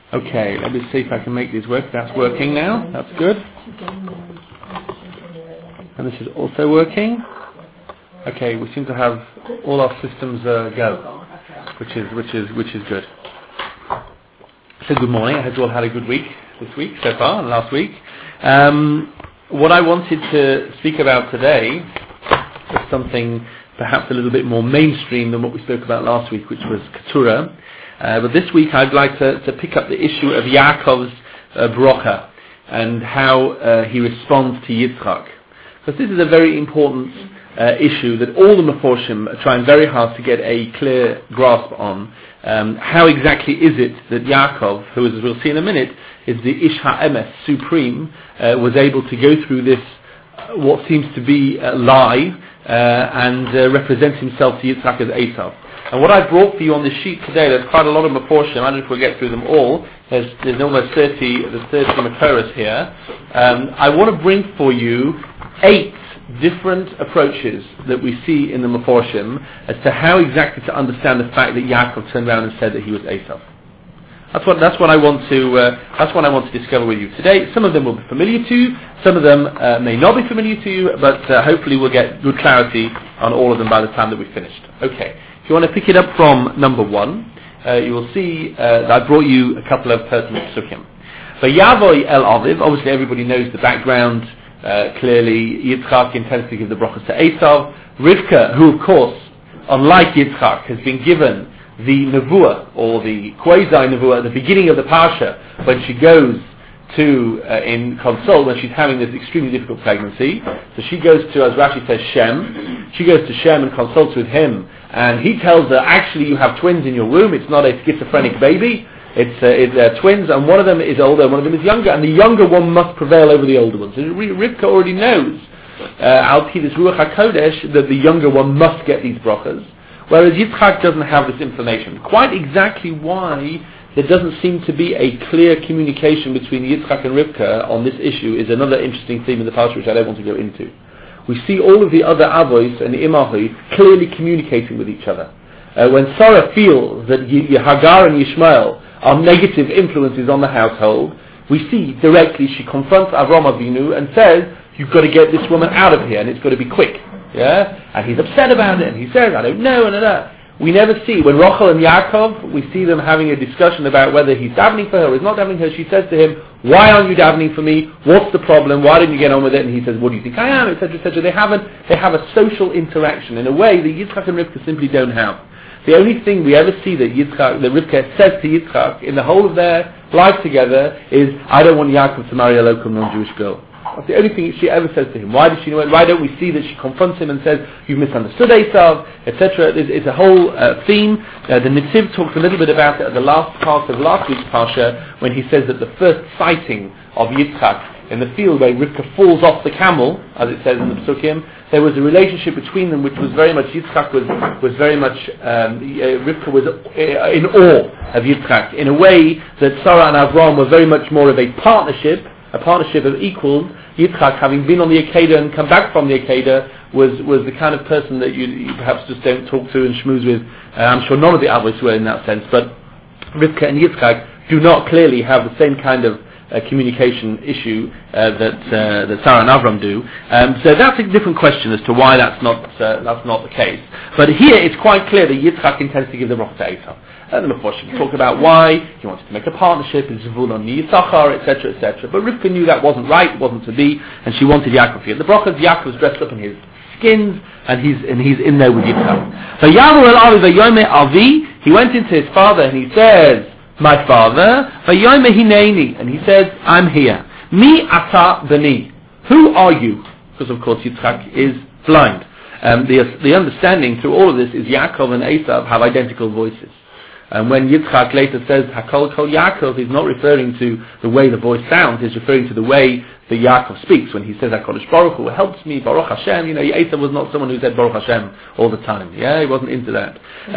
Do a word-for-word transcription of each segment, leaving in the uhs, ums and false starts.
Okay, let me see if I can make this work. That's working now. That's good. And this is also working. Okay, we seem to have all our systems uh, go, which is which is which is good. So good morning. I hope you all had a good week this week so far and last week. Um, what I wanted to speak about today is something perhaps a little bit more mainstream than what we spoke about last week, which was Keturah. Uh, but this week I'd like to, to pick up the issue of Yaakov's uh, brocha and how uh, he responds to Yitzchak. Because this is a very important uh, issue that all the Meforshim are trying very hard to get a clear grasp on. Um, how exactly is it that Yaakov, who as we'll see in a minute, is the Ish HaEmes, supreme, uh, was able to go through this, uh, what seems to be a lie, uh, and uh, represent himself to Yitzchak as Esav. And what I brought for you on this sheet today, there's quite a lot of Meforshim. I don't know if we'll get through them all. There's, there's almost thirty, there's thirty Makoros here. Um, I want to bring for you eight different approaches that we see in the Meforshim as to how exactly to understand the fact that Yaakov turned around and said that he was Esav. That's what that's what I want to uh, that's what I want to discover with you today. Some of them will be familiar to you. Some of them uh, may not be familiar to you, but uh, hopefully we'll get good clarity on all of them by the time that we've finished. Okay. If you want to pick it up from number one, uh, you will see uh, that I brought you a couple of pertinent psukim. Vayavoy el Aviv. Obviously, everybody knows the background. Uh, clearly, Yitzchak intends to give the brachas to Esav. Rivka, who of course, unlike Yitzchak, has been given the nevuah or the quasi-nevuah at the beginning of the parsha when she goes to uh, in consult when she's having this extremely difficult pregnancy. So she goes to, as Rashi says, Shem. She goes to Shem and consults with him, and he tells her, actually you have twins in your womb. It's not a schizophrenic baby. It's, uh, it's uh, twins, and one of them is older, and one of them is younger, and the younger one must prevail over the older one. So Rivka already knows, Al Pi this Ruach HaKodesh, that the younger one must get these brachas, whereas Yitzchak doesn't have this information. Quite exactly why there doesn't seem to be a clear communication between Yitzchak and Rivka on this issue is another interesting theme in the parsha which I don't want to go into. We see all of the other avos and the imahi clearly communicating with each other. Uh, when Sarah feels that y- y- Hagar and Yishmael are negative influences on the household, we see directly she confronts Avram Avinu and says, you've got to get this woman out of here and it's got to be quick. Yeah? And he's upset about it and he says, I don't know, and that. We never see, when Rachel and Yaakov, we see them having a discussion about whether he's davening for her or he's not davening for her. She says to him, why aren't you davening for me? What's the problem? Why didn't you get on with it? And he says, what do you think I am? Etc, et cetera. They have, a, they have a social interaction in a way that Yitzchak and Rivka simply don't have. The only thing we ever see that Yitzchak, that Rivka says to Yitzchak in the whole of their life together is, I don't want Yaakov to marry a local non-Jewish girl. That's the only thing she ever says to him. Why does she know it? Why don't we see that she confronts him and says, you've misunderstood Esav, et cetera. It's, it's a whole uh, theme. Uh, the Nitziv talks a little bit about it at the last part of last week's parsha when he says that the first sighting of Yitzchak in the field where Rivka falls off the camel, as it says in the Psukim, there was a relationship between them which was very much, Yitzchak was, was very much, um, uh, Rivka was uh, in awe of Yitzchak, in a way that Sarah and Avram were very much more of a partnership, a partnership of equals. Yitzchak, having been on the Akedah and come back from the Akedah, was, was the kind of person that you, you perhaps just don't talk to and schmooze with. Uh, I'm sure none of the Avos were in that sense, but Rivka and Yitzchak do not clearly have the same kind of Uh, communication issue uh, that uh, that Sarah and Avram do. Um, so that's a different question as to why that's not uh, that's not the case. But here it's quite clear that Yitzchak intends to give the brachah to Esav. And the Meforshim talk about why he wanted to make a partnership, and Zvulun Yisachar, et cetera, et cetera. But Rivka knew that wasn't right, it wasn't to be, and she wanted Yaakov to get the brachas. Yaakov's dressed up in his skins, and he's and he's in there with Yitzchak. So Yavu el Avi v'Yomei Avi, he went into his father and he says, my father, v'yomei hineni, and he says, I'm here. Mi ata bani, who are you? Because of course Yitzchak is blind. Um, the the understanding through all of this is Yaakov and Esav have identical voices. And when Yitzchak later says Hakol Kol Yaakov, he's not referring to the way the voice sounds, he's referring to the way that Yaakov speaks. When he says HaKadosh Baruch Hu helps me, Baruch Hashem, you know, Esav was not someone who said Baruch Hashem all the time. Yeah, he wasn't into that.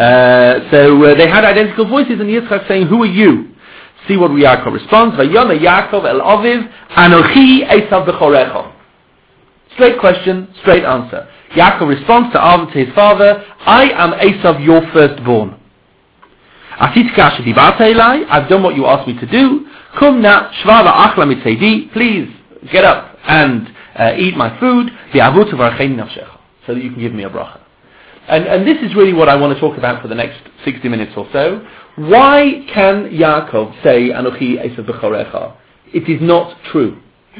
Uh, so uh, they had identical voices, and Yitzchak saying, who are you? See what Yaakov responds. Vayona Yaakov el Aviv, Anochi Esav b'chorecha. Straight question, straight answer. Yaakov responds to, to his father, I am Esav, your firstborn. I've done what you asked me to do. Please get up and uh, eat my food. So that you can give me a bracha. And, and this is really what I want to talk about for the next sixty minutes or so. Why can Yaakov say, Anochi Esav b'chorecha? It is not true.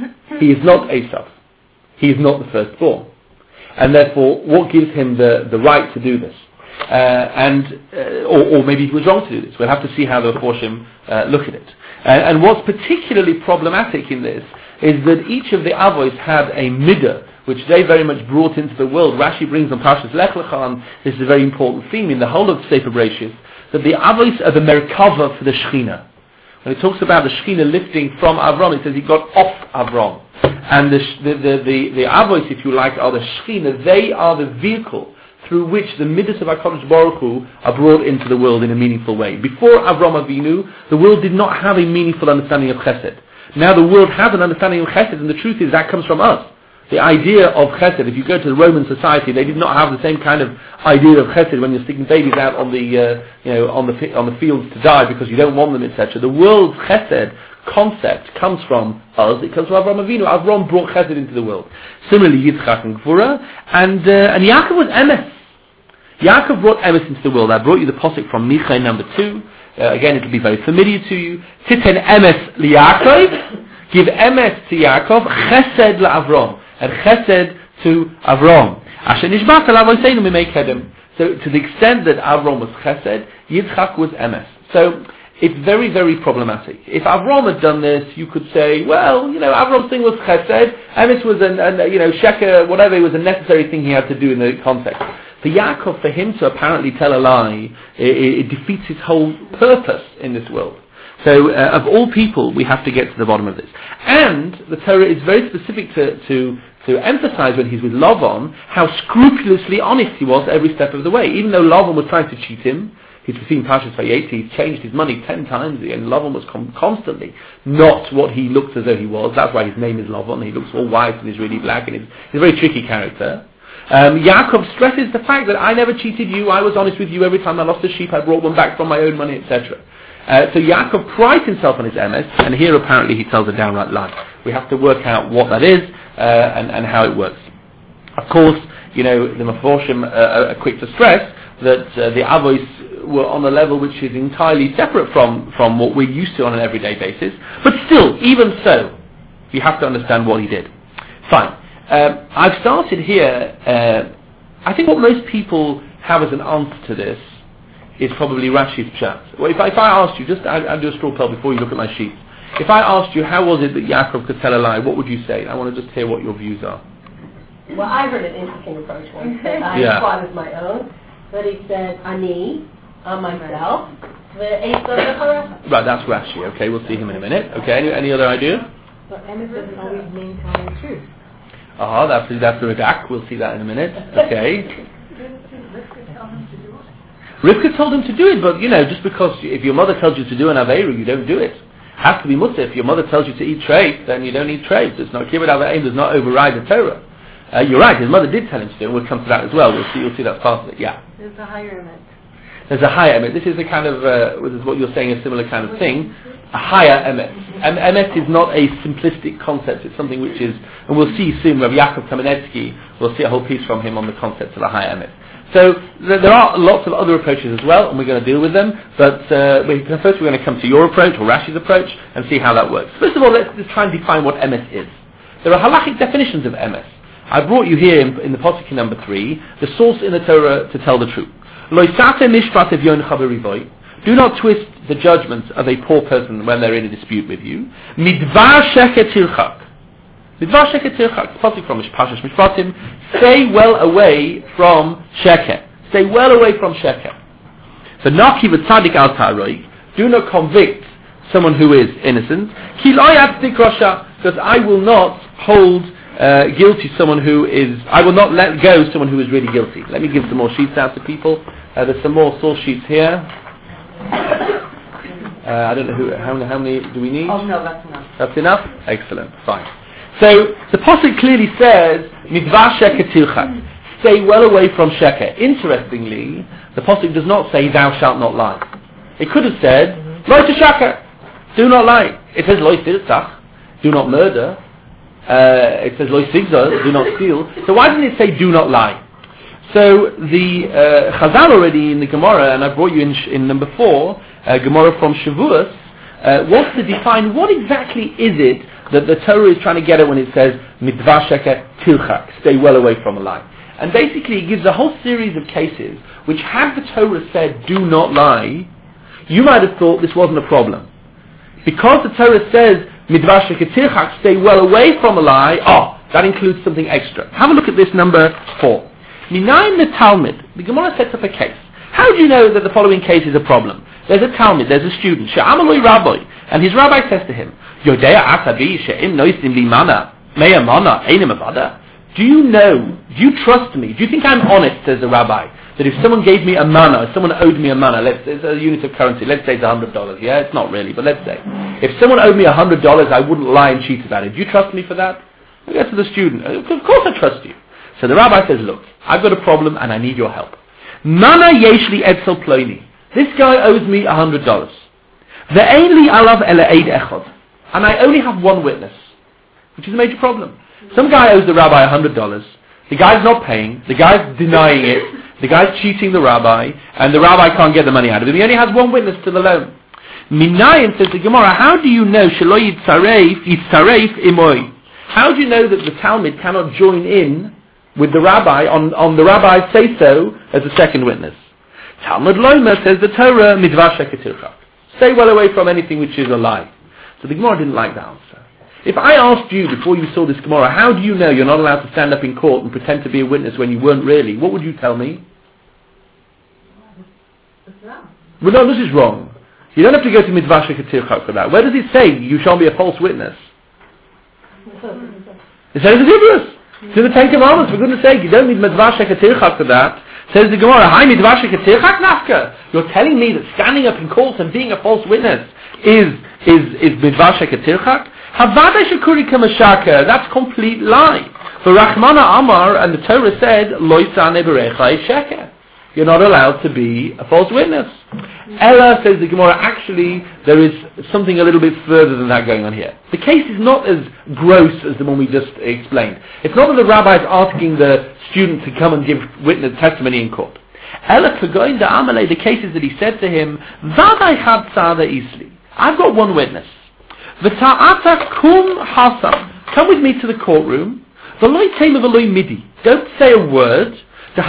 He is not Esav. He is not the firstborn. And therefore, what gives him the, the right to do this? Uh, and uh, or, or maybe he was wrong to do this. We'll have to see how the Forshim uh, look at it. Uh, and what's particularly problematic in this is that each of the Avos had a midah, which they very much brought into the world. Rashi brings on Parshas Lech Lecha, and this is a very important theme in the whole of Sefer Bereshis, that the Avos are the Merkava for the Shechina. When it talks about the Shechina lifting from Avram, it says he got off Avram. And the, the, the, the, the Avos, if you like, are the Shechina. They are the vehicle through which the Midas of HaKadosh Baruch Hu are brought into the world in a meaningful way. Before Avram Avinu, the world did not have a meaningful understanding of Chesed. Now the world has an understanding of Chesed, and the truth is that comes from us. The idea of Chesed, if you go to the Roman society, they did not have the same kind of idea of Chesed when you're sticking babies out on the, uh, you know, on the on the fields to die because you don't want them, et cetera. The world's Chesed concept comes from us. It comes from Avram Avinu. Avram brought Chesed into the world. Similarly, Yitzchak and Gvura, and uh, and Yaakov was Emes. Yaakov brought Emes into the world. I brought you the posuk from Michai number two. Uh, again, it will be very familiar to you. Titen Emes liYaakov. Give Emes to Yaakov. Chesed laAvram. And Chesed to Avram. Asher nishbach alav oseinu mimei kedem. So to the extent that Avram was Chesed, Yitzchak was Emes. So it's very, very problematic. If Avram had done this, you could say, well, you know, Avram's thing was Chesed, Emes was an, an you know, Sheker, whatever, it was a necessary thing he had to do in the context. For Yaakov, for him to apparently tell a lie, it, it defeats his whole purpose in this world. So, uh, of all people, we have to get to the bottom of this. And the Torah is very specific to, to, to emphasize when he's with Lavan, how scrupulously honest he was every step of the way. Even though Lavan was trying to cheat him, he's seen Parshas Vayeti, he's changed his money ten times, and Lavan was com- constantly not what he looked as though he was. That's why his name is Lavan. He looks all white and he's really black, and he's, he's a very tricky character. Um, Yaakov stresses the fact that I never cheated you, I was honest with you, every time I lost a sheep I brought one back from my own money, et cetera. Uh, so Yaakov prides himself on his emes, and here apparently he tells a downright lie. We have to work out what that is uh, and, and how it works. Of course, you know, the Meforshim uh, are quick to stress that uh, the Avos were on a level which is entirely separate from, from what we're used to on an everyday basis. But still, even so, you have to understand what he did. Fine. Um, I've started here, uh, I think what most people have as an answer to this is probably Rashi's Pshat. Well, if I, if I asked you, just I'll, I'll do a straw poll before you look at my sheet. If I asked you how was it that Yaakov could tell a lie, what would you say? I want to just hear what your views are. Well, I heard an interesting approach once that I yeah. thought as my own, but he said, Ani, on myself, right, that's Rashi. Okay, we'll see him in a minute. Okay, any, any other ideas? But Emes doesn't always mean telling the truth. Ah, that's that's the Radak. We'll see that in a minute. Okay. Rivka told him to do it, but you know, just because if your mother tells you to do an Averu, you don't do it. It has to be Mussar. If your mother tells you to eat treif, then you don't eat treif. It's not Kibbut Aveim does not override the Torah. Uh, you're right. His mother did tell him to do it. We'll come to that as well. We'll see. You'll see that's part of it. Yeah. There's a higher emet. There's a higher emet. This is a kind of uh, this is what you're saying, a similar kind of thing. A higher emet. And emet is not a simplistic concept. It's something which is, and we'll see soon. Rabbi Yaakov Kamenetsky. We'll see a whole piece from him on the concept of a higher emet. So th- there are lots of other approaches as well, and we're going to deal with them. But uh, we, first, we're going to come to your approach or Rashi's approach and see how that works. First of all, let's just try and define what emes is. There are halachic definitions of emes. I brought you here in, in the posuk number three, the source in the Torah to tell the truth. Lo yisate mishpat evyon chaverivoy. Do not twist the judgments of a poor person when they're in a dispute with you. Midvar sheket tirchak. Midvar sheket tirchak. Posuk from Parshas Mishpatim. Stay well away from sheket. Stay well away from sheket. So naki v'tzadik al ta'aroi. Do not convict someone who is innocent. Ki lo yatzdik rasha. Because I will not hold Uh, guilty someone who is, I will not let go someone who is really guilty. Let me give some more sheets out to people. Uh, there's some more source sheets here. Uh, I don't know who, how, how many do we need? Oh no, that's enough. That's enough? Excellent, fine. So, the Pasuk clearly says, Midvar sheker tirchak. Stay well away from sheker. Interestingly, the Pasuk does not say, thou shalt not lie. It could have said, Lo teshakar, do not lie. It says Lo tirtzach, do not murder. Uh, it says Lo sigzor, do not steal. So why didn't it say do not lie? So the uh, Chazal already in the Gemara, and I brought you in, sh- in number four, uh, Gemara from Shavuos, uh, wants to define what exactly is it that the Torah is trying to get at when it says Midvar Sheker Tilchak, stay well away from a lie. And basically it gives a whole series of cases which, had the Torah said do not lie, you might have thought this wasn't a problem. Because the Torah says Midvar Sheker Tilchak, stay well away from a lie, oh, that includes something extra. Have a look at this number four. Minayin the Talmud, the Gemara sets up a case. How do you know that the following case is a problem? There's a Talmud, there's a student, She'amaloi Rabbi, and his rabbi says to him, Yodea asabi she'im noisim li mana, meya mana, einem avada. Do you know, do you trust me, do you think I'm honest, says the rabbi, that if someone gave me a mana, if someone owed me a mana, let's say it's a unit of currency, let's say it's a hundred dollars, yeah, it's not really, but let's say, if someone owed me a hundred dollars, I wouldn't lie and cheat about it. Do you trust me for that? I go to the student, of course I trust you. So the rabbi says, look, I've got a problem and I need your help. Mana yeshli etzel ploini. This guy owes me a hundred dollars. Ve'ein li alav ele eid echad. And I only have one witness, which is a major problem. Some guy owes the rabbi a hundred dollars. The guy's not paying. The guy's denying it. The guy's cheating the rabbi, and the rabbi can't get the money out of him. He only has one witness to the loan. Minayin, says the Gemara, how do you know shelo yitzaref yitzaref imoi? How do you know that the Talmud cannot join in with the rabbi on, on the rabbi's say-so as a second witness? Talmud Lomer, says the Torah, midvar sheker tilchak. Stay well away from anything which is a lie. So the Gemara didn't like the answer. If I asked you before you saw this Gemara, how do you know you're not allowed to stand up in court and pretend to be a witness when you weren't really? What would you tell me? Well, no, this is wrong. You don't have to go to midvar sheker tilchak for that. Where does it say you shall be a false witness? It says it's Hebrews. To the Ten Commandments, for goodness sake, you don't need midvar sheker tilchak for that. Says the Gemara, Hi midvar sheker tilchak nafka. You're telling me that standing up in court and being a false witness is is is midvar sheker tilchak? Havada shekuri kamashaka. That's complete lie. For Rachmana Amar, and the Torah said, Lo yisane berecha sheker. You're not allowed to be a false witness. Ella, says the Gemara, actually there is something a little bit further than that going on here. The case is not as gross as the one we just explained. It's not that the rabbi is asking the student to come and give witness testimony in court. Ella kagoin da amale, the case is that he said to him, Vadai chad tzada isli. I've got one witness. V'ta'ata kum hasam. Come with me to the courtroom. V'loi tema v'loi midi. Don't say a word. So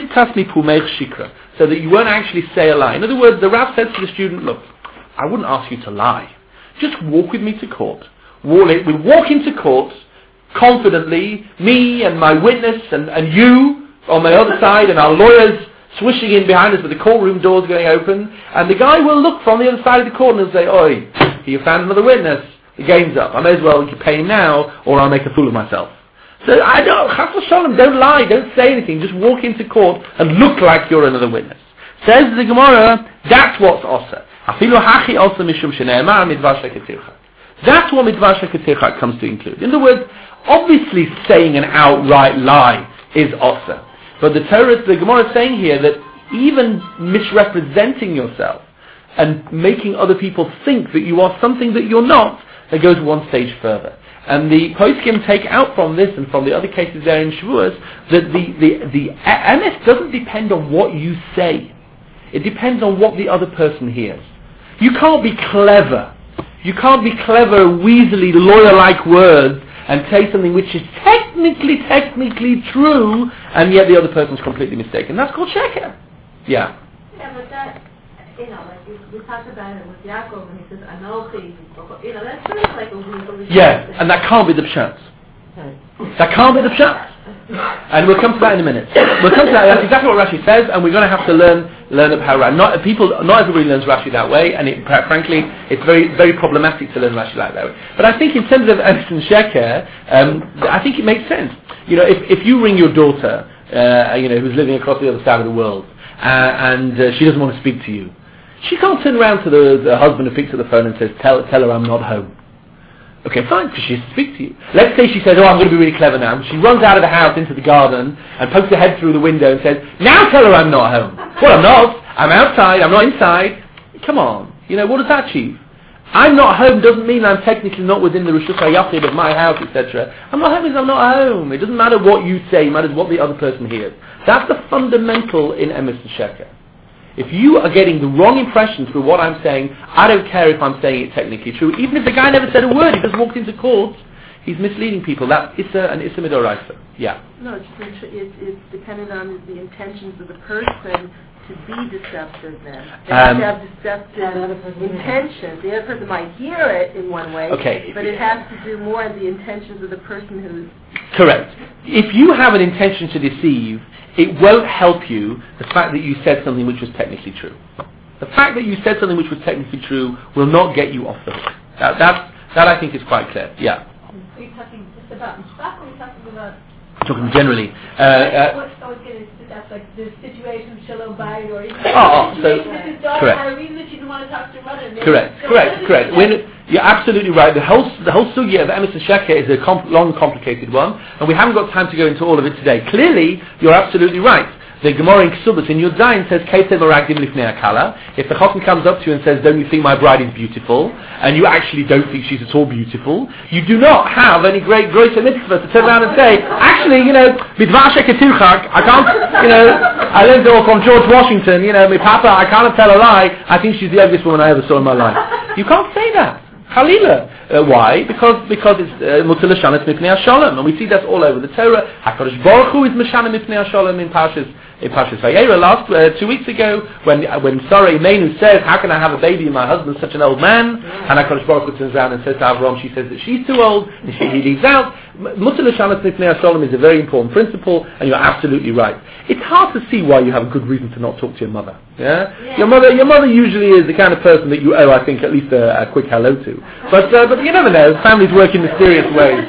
that you won't actually say a lie. In other words, the Rav said to the student, look, I wouldn't ask you to lie. Just walk with me to court. We walk into court confidently, me and my witness and, and you on the other side, and our lawyers swishing in behind us with the courtroom doors going open, and the guy will look from the other side of the court and say, oi, you found another witness. The game's up. I may as well pay him now, or I'll make a fool of myself. So I don't, Chas v'sholem, don't lie, don't say anything, just walk into court and look like you're another witness. Says the Gemara, that's what's osa. Afilu hachi osa mishum shene'emar midvar sheker tilchak. That's what midvar sheker tilchak comes to include. In other words, obviously saying an outright lie is osa. But the Torah, the Gemara is saying here that even misrepresenting yourself and making other people think that you are something that you're not, that goes one stage further. And the poskim take out from this and from the other cases there in Shavuos that the, the, the emes doesn't depend on what you say. It depends on what the other person hears. You can't be clever. You can't be clever, weaselly, lawyer-like words and say something which is technically, technically true, and yet the other person's completely mistaken. That's called sheker. Yeah. Yeah, but that, you know, like we, we talked about it with Yaakov, and he says, Anochi, you know, that's sort of like a weasel. Yeah, and that can't be the pshat. That can't be the pshat. And we'll come to that in a minute. We'll come to that. That's exactly what Rashi says, and we're going to have to learn learn of how not people. Not everybody learns Rashi that way, and it, frankly, it's very very problematic to learn Rashi like that way. But I think in terms of emes and sheker, um, I think it makes sense. You know, if if you ring your daughter, uh, you know, who's living across the other side of the world, uh, and uh, she doesn't want to speak to you, she can't turn around to the, the husband who picks up the phone and says, "Tell tell her I'm not home." Okay, fine, because she has to speak to you. Let's say she says, oh, I'm going to be really clever now. She runs out of the house into the garden and pokes her head through the window and says, now tell her I'm not home. Well, I'm not. I'm outside. I'm not inside. Come on. You know, what does that achieve? I'm not home doesn't mean I'm technically not within the Rishus HaYachid of my house, et cetera. I'm not home because I'm not home. It doesn't matter what you say, it matters what the other person hears. That's the fundamental in Emes and Sheker. If you are getting the wrong impression through what I'm saying, I don't care if I'm saying it technically true. Even if the guy never said a word, he just walked into court, he's misleading people. That's Issa and Issa Midoraisa. Yeah. No, it's, it's, it's dependent on the intentions of the person to be deceptive then. They Um, have to have deceptive intentions. The other person might hear it in one way, Okay. but it has to do more with the intentions of the person who's... Correct. If you have an intention to deceive, it won't help you the fact that you said something which was technically true. The fact that you said something which was technically true will not get you off the hook. That, that, that I think is quite clear. Yeah. Are you talking just about Mishpach, or are you talking about... Talking generally. Uh, uh, What's always getting that's like the situation, Shalom Bayit, or even Oh, oh, so- that his daughter correct. had a reason that she didn't want to talk to her mother. Maybe Correct, so correct, what correct. is When, it? you're absolutely right. The whole the whole sugya of Emes and Sheker is a com- long, complicated one, and we haven't got time to go into all of it today. Clearly, you're absolutely right. The Gemara in Ksubas in Yud Zayin says, "Keiteh meragdim lifnei hakala." If the chotin comes up to you and says, "Don't you think my bride is beautiful?" and you actually don't think she's at all beautiful, you do not have any great gross mitzvah to turn around and say, "Actually, you know, bidvar sheketirchak, I can't, you know, I learned it all from George Washington. You know, my papa, I can't tell a lie. I think she's the ugliest woman I ever saw in my life." You can't say that. Halila. Uh, why? Because because it's Mutzah L'Shanas Mipnei HaSholem, and we see that all over the Torah. HaKadosh Baruch Hu is Meshana Mipnei HaSholem in Parshas in Parshas Vayera. Last uh, two weeks ago, when uh, when Sarah Imenu says, "How can I have a baby and my husband's such an old man?" and HaKadosh Baruch Hu turns around and says to Avram, she says that she's too old, and she, he leaves out. Mutzah L'Shanas Mipnei HaSholem is a very important principle, and you're absolutely right. It's hard to see why you have a good reason to not talk to your mother. Yeah, Yeah. your mother, your mother usually is the kind of person that you owe, I think, at least a, a quick hello to. But uh, but you never know. Families work in mysterious ways.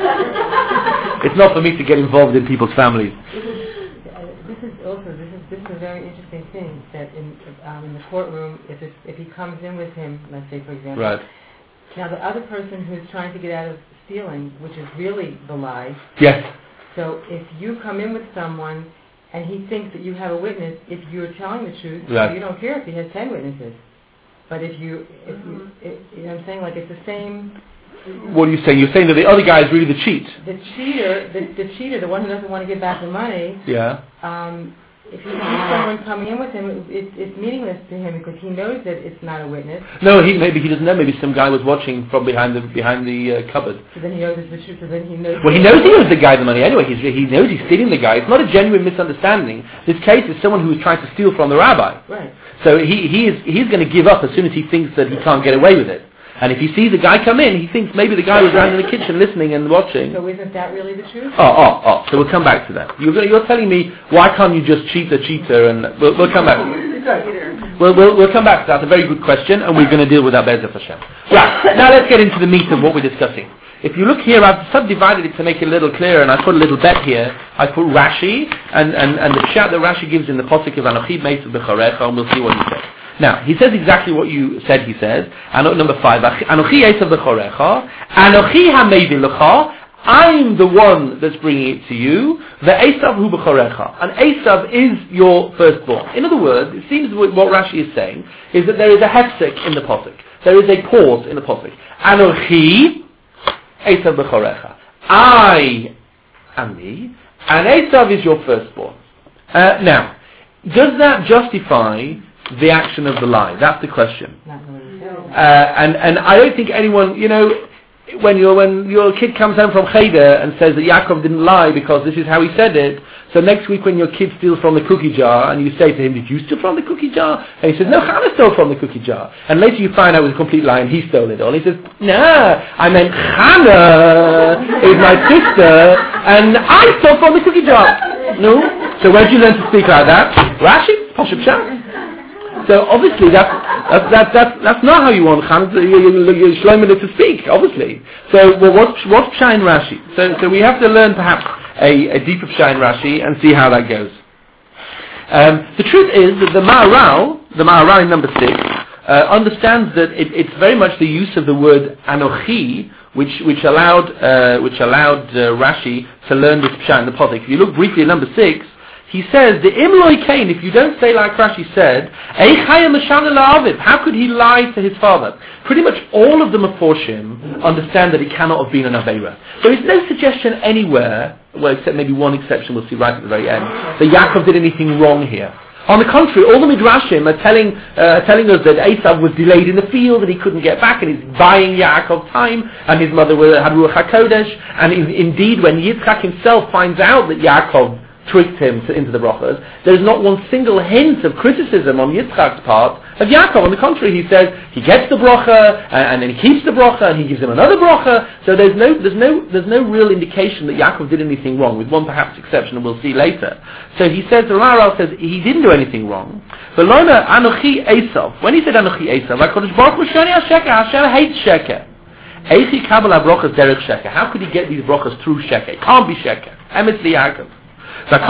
It's not for me to get involved in people's families. This is, uh, this is also this is this is a very interesting thing that in um, in the courtroom, if it's, if he comes in with him, let's say for example, Right. now the other person who's trying to get out of stealing, which is really the lie. Yes. So if you come in with someone and he thinks that you have a witness, if you're telling the truth, Right. you don't care if he has ten witnesses. But if you, if you, if, you know what I'm saying, like it's the same. What are you saying? You're saying that the other guy is really the cheat. The cheater, the, the cheater, the one who doesn't want to give back the money. Yeah. Um, if he sees someone coming in with him, it, it, it's meaningless to him because he knows that it's not a witness. No, he maybe he doesn't know. Maybe some guy was watching from behind the behind the uh, cupboard. So then he knows it's the truth. So then he knows. Well, he knows he owes the guy the money anyway. He's, he knows he's stealing the guy. It's not a genuine misunderstanding. This case is someone who is trying to steal from the rabbi. Right. So he he is he's going to give up as soon as he thinks that he can't get away with it. And if he sees the guy come in, he thinks maybe the guy was around in the kitchen listening and watching. So isn't that really the truth? Oh, oh, oh. So we'll come back to that. You're, gonna, you're telling me, why can't you just cheat the cheater? And we'll, we'll come back. We'll, we'll, we'll come back to that. That's a very good question, and we're going to deal with that Be'ezrat Hashem. Right. Now let's get into the meat of what we're discussing. If you look here, I've subdivided it to make it a little clearer, and I put a little bet here. I put Rashi, and, and, and the pshat that Rashi gives in the posuk of Anochi Meisav B'charecha, and we'll see what he says. Now, he says exactly what you said he says. Ano, number five, Anochi Esav B'chorecha, Anochi HaMevi L'cha, I'm the one that's bringing it to you. The Esav Hu B'chorecha. And Esav is your firstborn. In other words, it seems what Rashi is saying is that there is a hefsek in the posuk. There is a pause in the posuk. Anochi Esav B'chorecha. I am me, and Esav is your firstborn. Uh, now, does that justify the action of the lie? That's the question. Not really. Uh, and and I don't think anyone, you know, when your when your kid comes home from Cheder and says that Yaakov didn't lie because this is how he said it, so next week when your kid steals from the cookie jar and you say to him, "Did you steal from the cookie jar?" and he says, "No, Hannah stole from the cookie jar," and later you find out it was a complete lie and he stole it all. He says, "Nah, I meant Hannah is my sister and I stole from the cookie jar." No. So where did you learn to speak like that? Rashi, Pashup Shah. So obviously that's that's that's that's, that's not how you want Shlomo to speak. Obviously. So well, what's what's Pshat in Rashi? So so we have to learn perhaps a, a deeper Pshat in Rashi and see how that goes. Um, the truth is that the Maharal, the Maharal in number six, uh, understands that it, it's very much the use of the word Anochi which which allowed uh, which allowed uh, Rashi to learn this Pshat in the posuk. If you look briefly at number six, he says, the Imloi Kain, if you don't say like Rashi said, how could he lie to his father? Pretty much all of the Meforshim understand that he cannot have been an Aveira. There is no suggestion anywhere, well, except maybe one exception we'll see right at the very end, that Yaakov did anything wrong here. On the contrary, all the Midrashim are telling uh, telling us that Esav was delayed in the field and he couldn't get back, and he's buying Yaakov time, and his mother had Ruach HaKodesh, and in, indeed when Yitzchak himself finds out that Yaakov tricked him to, into the brachas, there's not one single hint of criticism on Yitzchak's part of Yaakov. On the contrary, he says he gets the bracha and, and then he keeps the bracha and he gives him another bracha. So there's no there's no there's no real indication that Yaakov did anything wrong, with one perhaps exception, and we'll see later. So he says, the Ra'al says he didn't do anything wrong. But Lona Anochi Esav, when he said Anochi Esav, HaKadosh Baruch Hu Shoni HaSheker, Hashem hates Sheker. Eichi Kabbalah brachas derech Sheker. How could he get these brachas through Sheker? It can't be Sheker. Emes liYaakov. The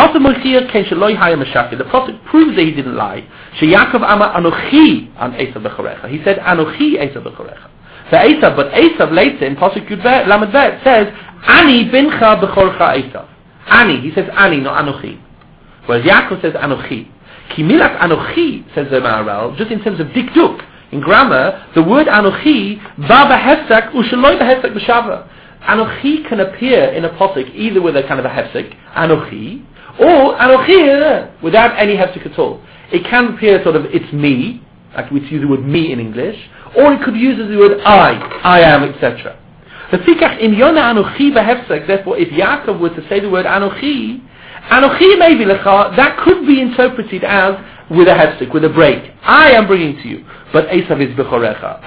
prophet proves that he didn't lie. Yaakov ama Anochi an Esav b'chorecha. He said Anochi Esav b'chorecha. So Esav, but Esav later in Pasuk Yud Lamed Bet says Ani bincha b'chorcha Esav. Ani, he says Ani, not Anochi. Whereas Yaakov says Anochi. Ki milat Anochi, says the Maharal, just in terms of dikduk, in grammar, the word Anochi ba b'hefsak u'sheloi b'hefsak b'shava. Anochi can appear in a posuk either with a kind of a hefsek, Anochi, or Anochi without any hefsek at all. It can appear sort of, it's me, like we use the word me in English, or it could use as the word I, I am, et cetera. The fikach im yona Anochi behefsek, therefore if Yaakov were to say the word Anochi, Anochi maybe lecha, that could be interpreted as with a hefsek, with a break. I am bringing to you. But Esav is b'chorecha.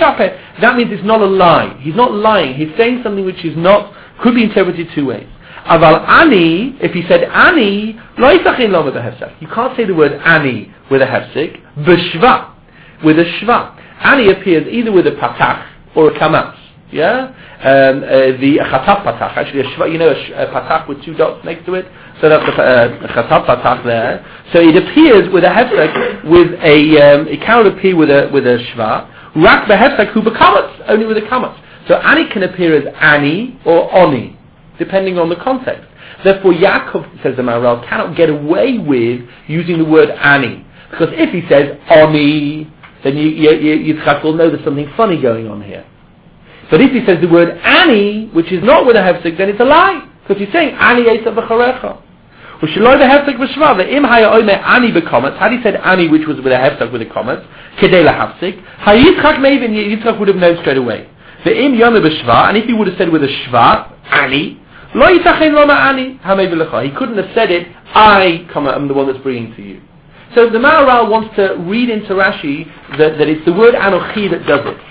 That means it's not a lie. He's not lying. He's saying something which is not, could be interpreted two ways. Aval ani, if he said ani, lo yisachin lo with a hefsek. You can't say the word ani with a hefsek. B'shva, with a shva. Ani appears either with a patach or a kamatz. Yeah, um, uh, the chataf patach. Actually, a shva, you know, a, sh- a patach with two dots next to it. So that's the uh, chataf patach there. So it appears with a hefsek, with a um, it cannot appear with a with a shva. Rak behefsek hu b'kamatz, only with a kamatz. So ani can appear as ani or oni, depending on the context. Therefore, Yaakov, says the Maharal, cannot get away with using the word ani, because if he says oni, then you, you, you, Yitzchak will know there's something funny going on here. But if he says the word ani, which is not with a hefsek, then it's a lie, because he's saying ani Esav b'chorecha. U'sheloi behefsek b'shva, ve'im haya oimer ani b'kometz, had he said ani, which was with a hefsek with a kometz, kedei lahafsek, hayitzchak maybe Yitzchak would have known straight away. Ve'im yomer b'shva, and if he would have said with a shva, ani, lo yitachen loma ani, hamei v'lecha, he couldn't have said it, I, comma, am the one that's bringing to you. So the Maharal wants to read into Rashi that, that it's the word Anochi that does it.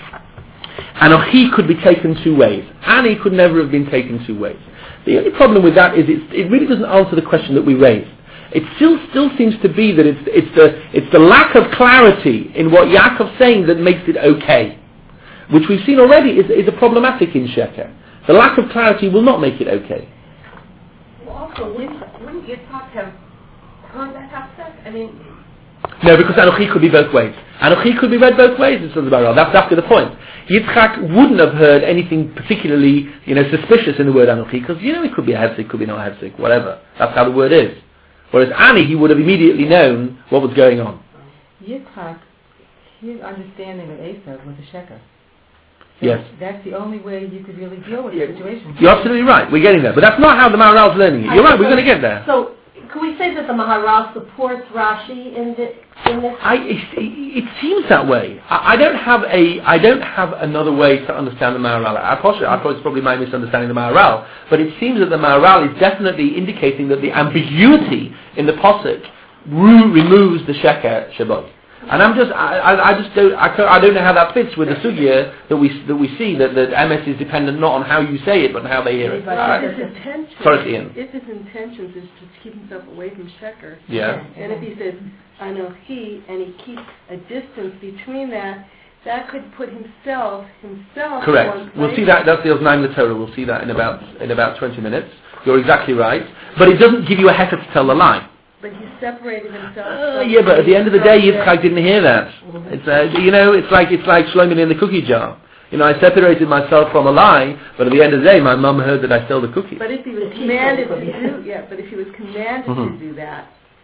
Anochi could be taken two ways. Ani could never have been taken two ways. The only problem with that is it's, it really doesn't answer the question that we raised. It still still seems to be that it's it's the it's the lack of clarity in what Yaakov's saying that makes it okay, which we've seen already is is a problematic in Sheker. The lack of clarity will not make it okay. Well, also, wouldn't, wouldn't Yitzchak have heard that hafsek? I mean, no, because Anochi could be both ways. Anochi could be read both ways. That's after the point. Yitzchak wouldn't have heard anything particularly, you know, suspicious in the word Anochi, because, you know, it could be a hefsek, could be not a hefsek, whatever. That's how the word is. Whereas Ani, he would have immediately known what was going on. Yitzchak, his understanding of Esav was a sheker. So yes. That's the only way you could really deal with the situation. You're absolutely right. We're getting there. But that's not how the Maharal's learning it. You're right, we're going to get there. So, can we say that the Maharal supports Rashi in, the, in this? I, it, it seems that way. I, I don't have a. I don't have another way to understand the Maharal. I thought, I thought it's probably my misunderstanding of the Maharal, but it seems that the Maharal is definitely indicating that the ambiguity in the posuk re- removes the sheker shabbat. And I'm just, I, I, I just don't, I, I don't know how that fits with the sugya that we that we see that that M S is dependent not on how you say it but on how they hear it. well, Right. if his intention, Sorry, Ian. if his intentions is to keep himself away from sheker, Yeah. and if he says Anochi and he keeps a distance between that, that could put himself himself. in one Correct. place. We'll see that. That's the nine the Torah. We'll see that in about in about twenty minutes. You're exactly right. But it doesn't give you a heter to tell the lie. But he separated himself. Uh, from yeah, but at the end of the day, from Yitzchak didn't hear that. It's uh, you know, it's like it's like Shlomo in the cookie jar. You know, I separated myself from a lie, but at the end of the day, my mum heard that I stole the cookie. But if he was commanded to do, yeah, but if he was commanded Mm-hmm. to do that,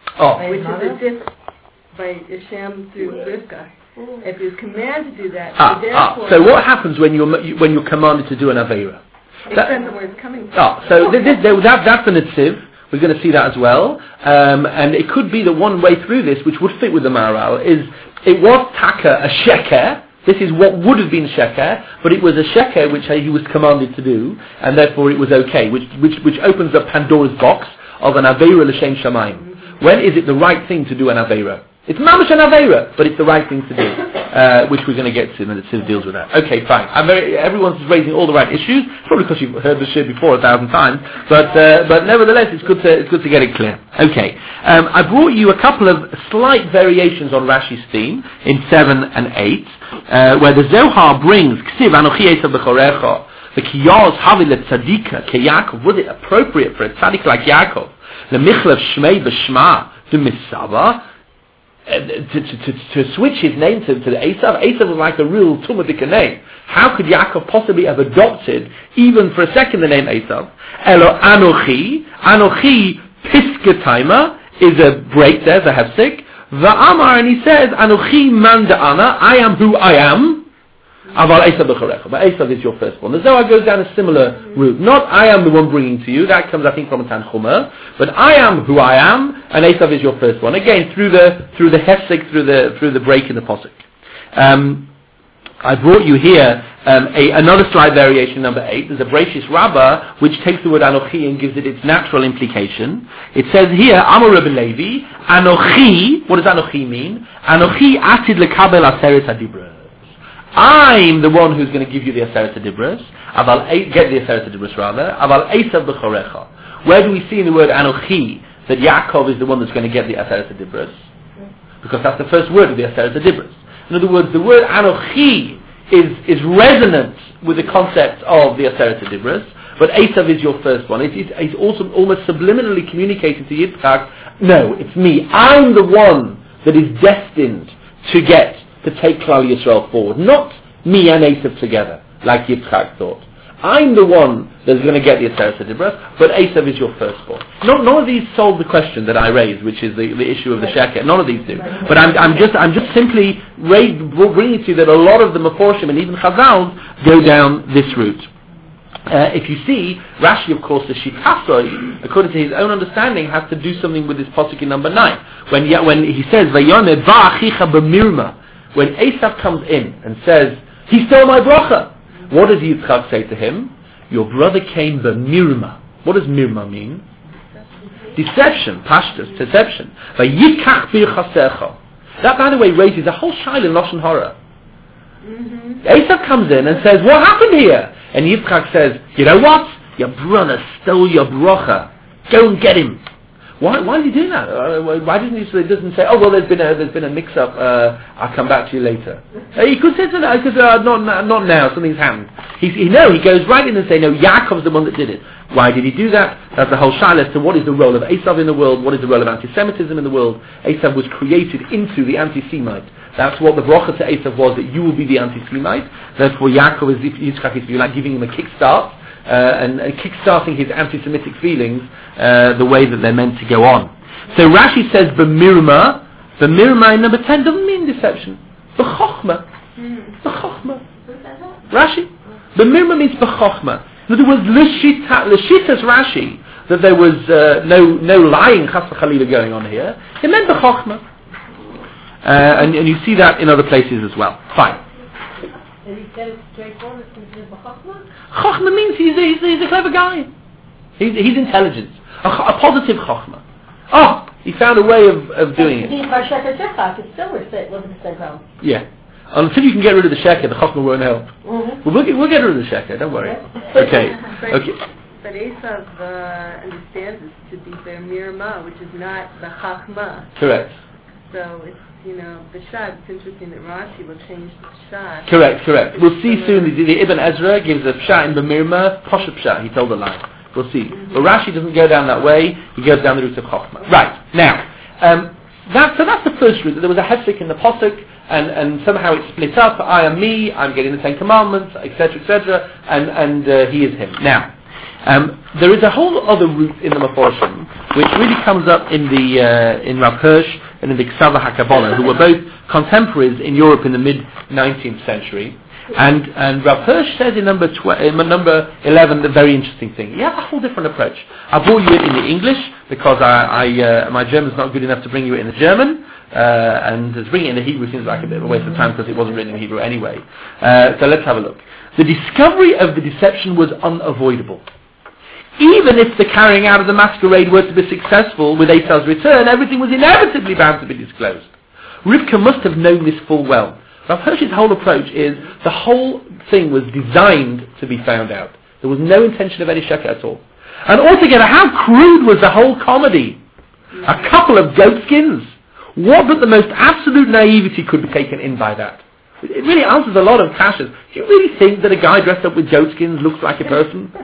Oh. which is a diff by Hashem through Rivka. If he was commanded to do that, Ah, so ah. therefore, So what happens when you're when you're commanded to do an Aveira? it depends on where it's coming from. Ah, so this, this, that, that's the Netziv. We're going to see that as well. Um, and it could be that one way through this, which would fit with the Maharal, is it was Taka, a Sheker. This is what would have been Sheker, but it was a Sheker which he was commanded to do, and therefore it was okay, which which, which opens up Pandora's box of an Aveira L'Shem Shamayim. When is it the right thing to do an Aveira? It's mamash an Aveira, but it's the right thing to do, uh, which we're going to get to, and the Tziv deals with that. Okay, fine. I'm very, everyone's raising all the right issues, probably because you've heard the shir before a thousand times, but uh, but nevertheless, it's good to it's good to get it clear. Okay, um, I brought you a couple of slight variations on Rashi's theme in seven and eight, uh, where the Zohar brings Ksiv Anochi Esav B'chorecha, the Kiyaz Havi LeTzadika KeYaakov. Was it appropriate for a tzaddik like Yaakov, the Michlav Shmei B'Shma the Misava? Uh, to, to, to, to switch his name to, to the Esav. Esav was like a real Tumadik name. How could Yaakov possibly have adopted, even for a second, the name Esav? Elo Anochi. Anochi Pisketaima is a break there, the Hefsik. Va'amar, and he says, Anochi man da'ana, I am who I am. Aval Esav b'chorecha. But Esav is your firstborn. The Zohar goes down a similar route. Not I am the one bringing to you. That comes, I think, from a Tanchuma. But I am who I am, and Esav is your firstborn. Again, through the through the hefsek, through the through the break in the posuk. Um, I brought you here um, a, another slight variation, number eight. There's a Breishis Rabbah which takes the word Anochi and gives it its natural implication. It says here, Amar Rebbe Levi, Anochi. What does Anochi mean? Anochi atid lekabel aseret hadibra. I'm the one who's going to give you the Aseret HaDibros. Aval get the Aseret HaDibros rather. Aval Esav b'chorecha. Where do we see in the word Anochi that Yaakov is the one that's going to get the Aseret HaDibros? Because that's the first word of the Aseret HaDibros. In other words, the word Anochi is is resonant with the concept of the Aseret HaDibros, but Esav is your first one. It is it's also almost subliminally communicating to Yitzchak, no, it's me. I'm the one that is destined to get to take Klal Yisrael forward. Not me and Esav together, like Yitzchak thought. I'm the one that's going to get the Aseret HaDibros, but Esav is your firstborn. No, none of these solve the question that I raised, which is the, the issue of the Sheker. None of these do. But I'm, I'm just I'm just simply raise, bringing to you that a lot of the Meforshim and even Chazal go down this route. Uh, if you see, Rashi, of course, the Shitasoi, according to his own understanding, has to do something with this posuk in number nine. When when he says, Vayone ba'achicha b'mirma, when Esav comes in and says, he stole my bracha, what does Yitzchak say to him? Your brother came b'mirma. What does mirma mean? Deception, pashtus, deception. Vayikach birchasecha. That, by the way, raises a whole shaila in Lashon Hara. Mm-hmm. Esav comes in and says, what happened here? And Yitzchak says, you know what? Your brother stole your bracha. Go and get him. Why? Why is he doing that? Uh, why doesn't he? He doesn't say, oh well, there's been a there's been a mix-up. Uh, I'll come back to you later. Uh, he could say that because uh, not not now. Something's happened. He, he no. He goes right in and say, no. Yaakov's the one that did it. Why did he do that? That's the whole shaila as to what is the role of Esav in the world. What is the role of anti-Semitism in the world? Esav was created into the anti-Semite. That's what the bracha to Esav was, that you will be the anti-Semite. Therefore, Yaakov is Yitzchak is, if you like, giving him a kickstart. Uh, and uh, kick-starting his anti-Semitic feelings uh, the way that they're meant to go on. So Rashi says b'mirma, b'mirma in number ten doesn't mean deception. B'chochma. Mm. B'chochma. Rashi. B'mirma means b'chochma. In other words, l'shita, l'shitas Rashi, that there was uh, no no lying chas v'chalila going on here. It meant b'chochma. Uh, and, and you see that in other places as well. Fine. And he said it straightforward, it's considered b'chochma? Chochma means he's a, he's, a, he's a clever guy. He's, he's intelligent. A, a positive chochma. Oh, he found a way of, of doing it. Indeed, by Sheker Shechak, it still was the same problem. Yeah. Until you can get rid of the sheker, the chochma won't help. Mm-hmm. Well, we'll get, we'll get rid of the sheker, don't worry. Okay. But, Okay. but Esav uh, understands this to be their mirma, which is not the chachma. Correct. So it's, you know, the shad. It's interesting that Rashi will change the shad. Correct, correct. We'll see soon. The, the Ibn Ezra gives a pshat in B'mirma, posh pshat. He told a lie. We'll see. Mm-hmm. But Rashi doesn't go down that way. He goes down the route of Chochmah. Right. Now, um, that, so that's the first route. There was a hefsek in the posuk, and, and somehow it split up. I am me. I'm getting the Ten Commandments, et cetera, et cetera. And and uh, he is him. Now, um, there is a whole other route in the Meforshim which really comes up in the uh, in Rav Hirsch and in the Ksava HaKabbalah, who were both contemporaries in Europe in the mid nineteenth century. And and Rav Hirsch says in number tw- in number eleven a very interesting thing. He has a whole different approach. I brought you it in the English because I, I uh, my German's not good enough to bring you it in the German, uh, and to bring it in the Hebrew seems like a bit of a waste of time because it wasn't written in Hebrew anyway. Uh, so let's have a look. The discovery of the deception was unavoidable. Even if the carrying out of the masquerade were to be successful with Esau's return, everything was inevitably bound to be disclosed. Rivka must have known this full well. Rav Hirsch's whole approach is the whole thing was designed to be found out. There was no intention of any sheker at all. And altogether, how crude was the whole comedy? A couple of goatskins. What but the most absolute naivety could be taken in by that? It really answers a lot of kashas. Do you really think that a guy dressed up with goatskins looks like a person?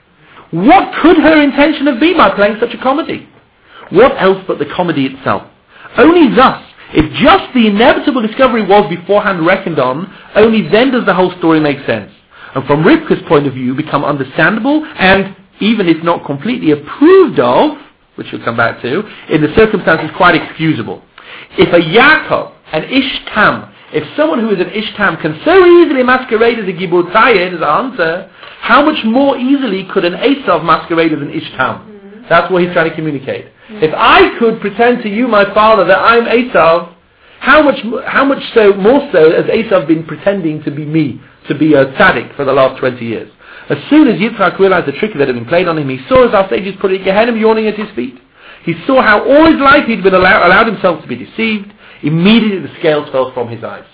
What could her intention have been by playing such a comedy? What else but the comedy itself? Only thus, if just the inevitable discovery was beforehand reckoned on, only then does the whole story make sense. And from Rivka's point of view, become understandable and, even if not completely approved of, which we'll come back to, in the circumstances quite excusable. If a Yaakov, an Ishtam, if someone who is an Ishtam can so easily masquerade as a Gibur Tayed, as a hunter, how much more easily could an Esav masquerade as an Ishtam? Mm-hmm. That's what he's trying to communicate. Mm-hmm. If I could pretend to you, my father, that I'm Esav, how much how much so, more so, has Esav been pretending to be me, to be a tzaddik for the last twenty years? As soon as Yitzchak realized the trick that had been played on him, he saw his our sages put in Gehenna yawning at his feet. He saw how all his life he'd been allow, allowed himself to be deceived. Immediately the scales fell from his eyes.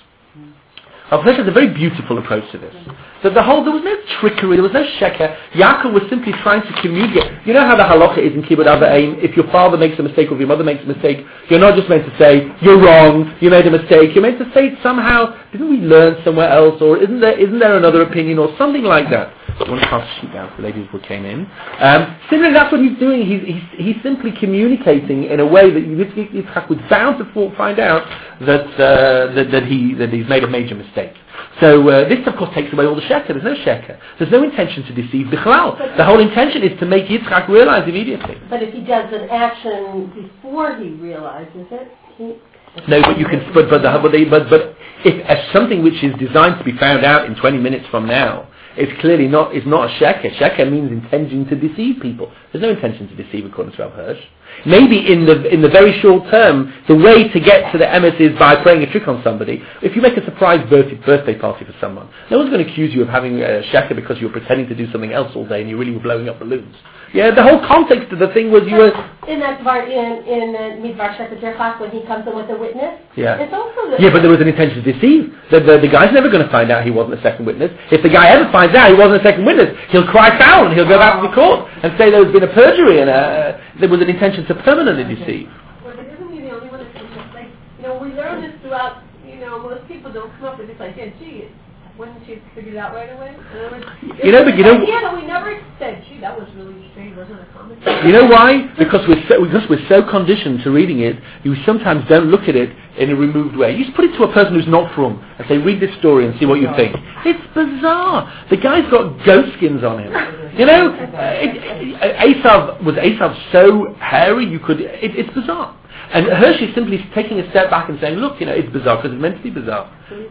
Rav Hirsch has a very beautiful approach to this. So the whole, there was no trickery, there was no sheker. Yaakov was simply trying to communicate. You know how the halacha is in Kibbutz Avayim, if your father makes a mistake or if your mother makes a mistake, you're not just meant to say, you're wrong, you made a mistake. You're meant to say somehow, didn't we learn somewhere else, or isn't there isn't there another opinion, or something like that. I want to pass the sheet down for the ladies who came in. Um, similarly, that's what he's doing. He's, he's, he's simply communicating in a way that Yitzchak was bound to find out that, uh, that, that, he, that he's made a major mistake. So uh, this, of course, takes away all the sheker. There's no sheker. There's no intention to deceive Bichlal. The whole intention is to make Yitzchak realize immediately. But if he does an action before he realizes it, he... No, but you can. But but, the, but, they, but but if as something which is designed to be found out in twenty minutes from now, it's clearly not. It's not a sheker. Sheker means intending to deceive people. There's no intention to deceive, according to Rav Hirsch. Maybe in the in the very short term, the way to get to the emes is by playing a trick on somebody. If you make a surprise birthday, birthday party for someone, no one's going to accuse you of having a sheker because you were pretending to do something else all day and you really were blowing up balloons. Yeah, the whole context of the thing was you were... In that part, in, in uh, Midbar Sheker Terchak, when he comes in with a witness, yeah. It's also... The yeah, but there was an intention to deceive. The, the, the guy's never going to find out he wasn't a second witness. If the guy ever finds out he wasn't a second witness, he'll cry foul and he'll go back to the court and say there has been a perjury and uh, there was an intention to permanently deceive. Well, but isn't he the only one that can just, like, you know, we learn this throughout, you know, most people don't come up with this idea, gee, wouldn't you figure it out right away? Words, you know, but you know... Yeah, but we never said, gee, that was really strange, wasn't it a comment? You know why? Because we're so, because we're so conditioned to reading it, you sometimes don't look at it in a removed way. You just put it to a person who's not from and say, read this story and see what you think. It's bizarre. The guy's got goat skins on him. You know, uh, it, it, Esav, was Esav so hairy you could... It, it's bizarre. And Hirsch is simply taking a step back and saying, look, you know, it's bizarre because it's meant to be bizarre.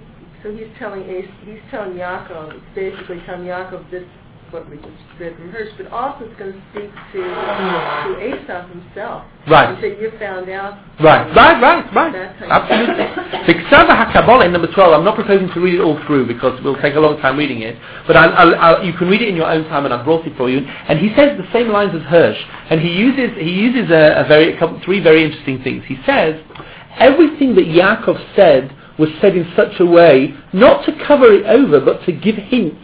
So he's telling he's telling Yaakov, it's basically telling Yaakov this, what we just read from Hirsch, but also it's going to speak to to Esav himself. Right. And say you found out. Right, right, right, right. Absolutely. The Ksava HaKabbalah in number twelve, I'm not proposing to read it all through because we'll take a long time reading it, but I'll, I'll, I'll, you can read it in your own time and I've brought it for you. And he says the same lines as Hirsch, and he uses he uses a, a very a couple, three very interesting things. He says everything that Yaakov said was said in such a way, not to cover it over, but to give hints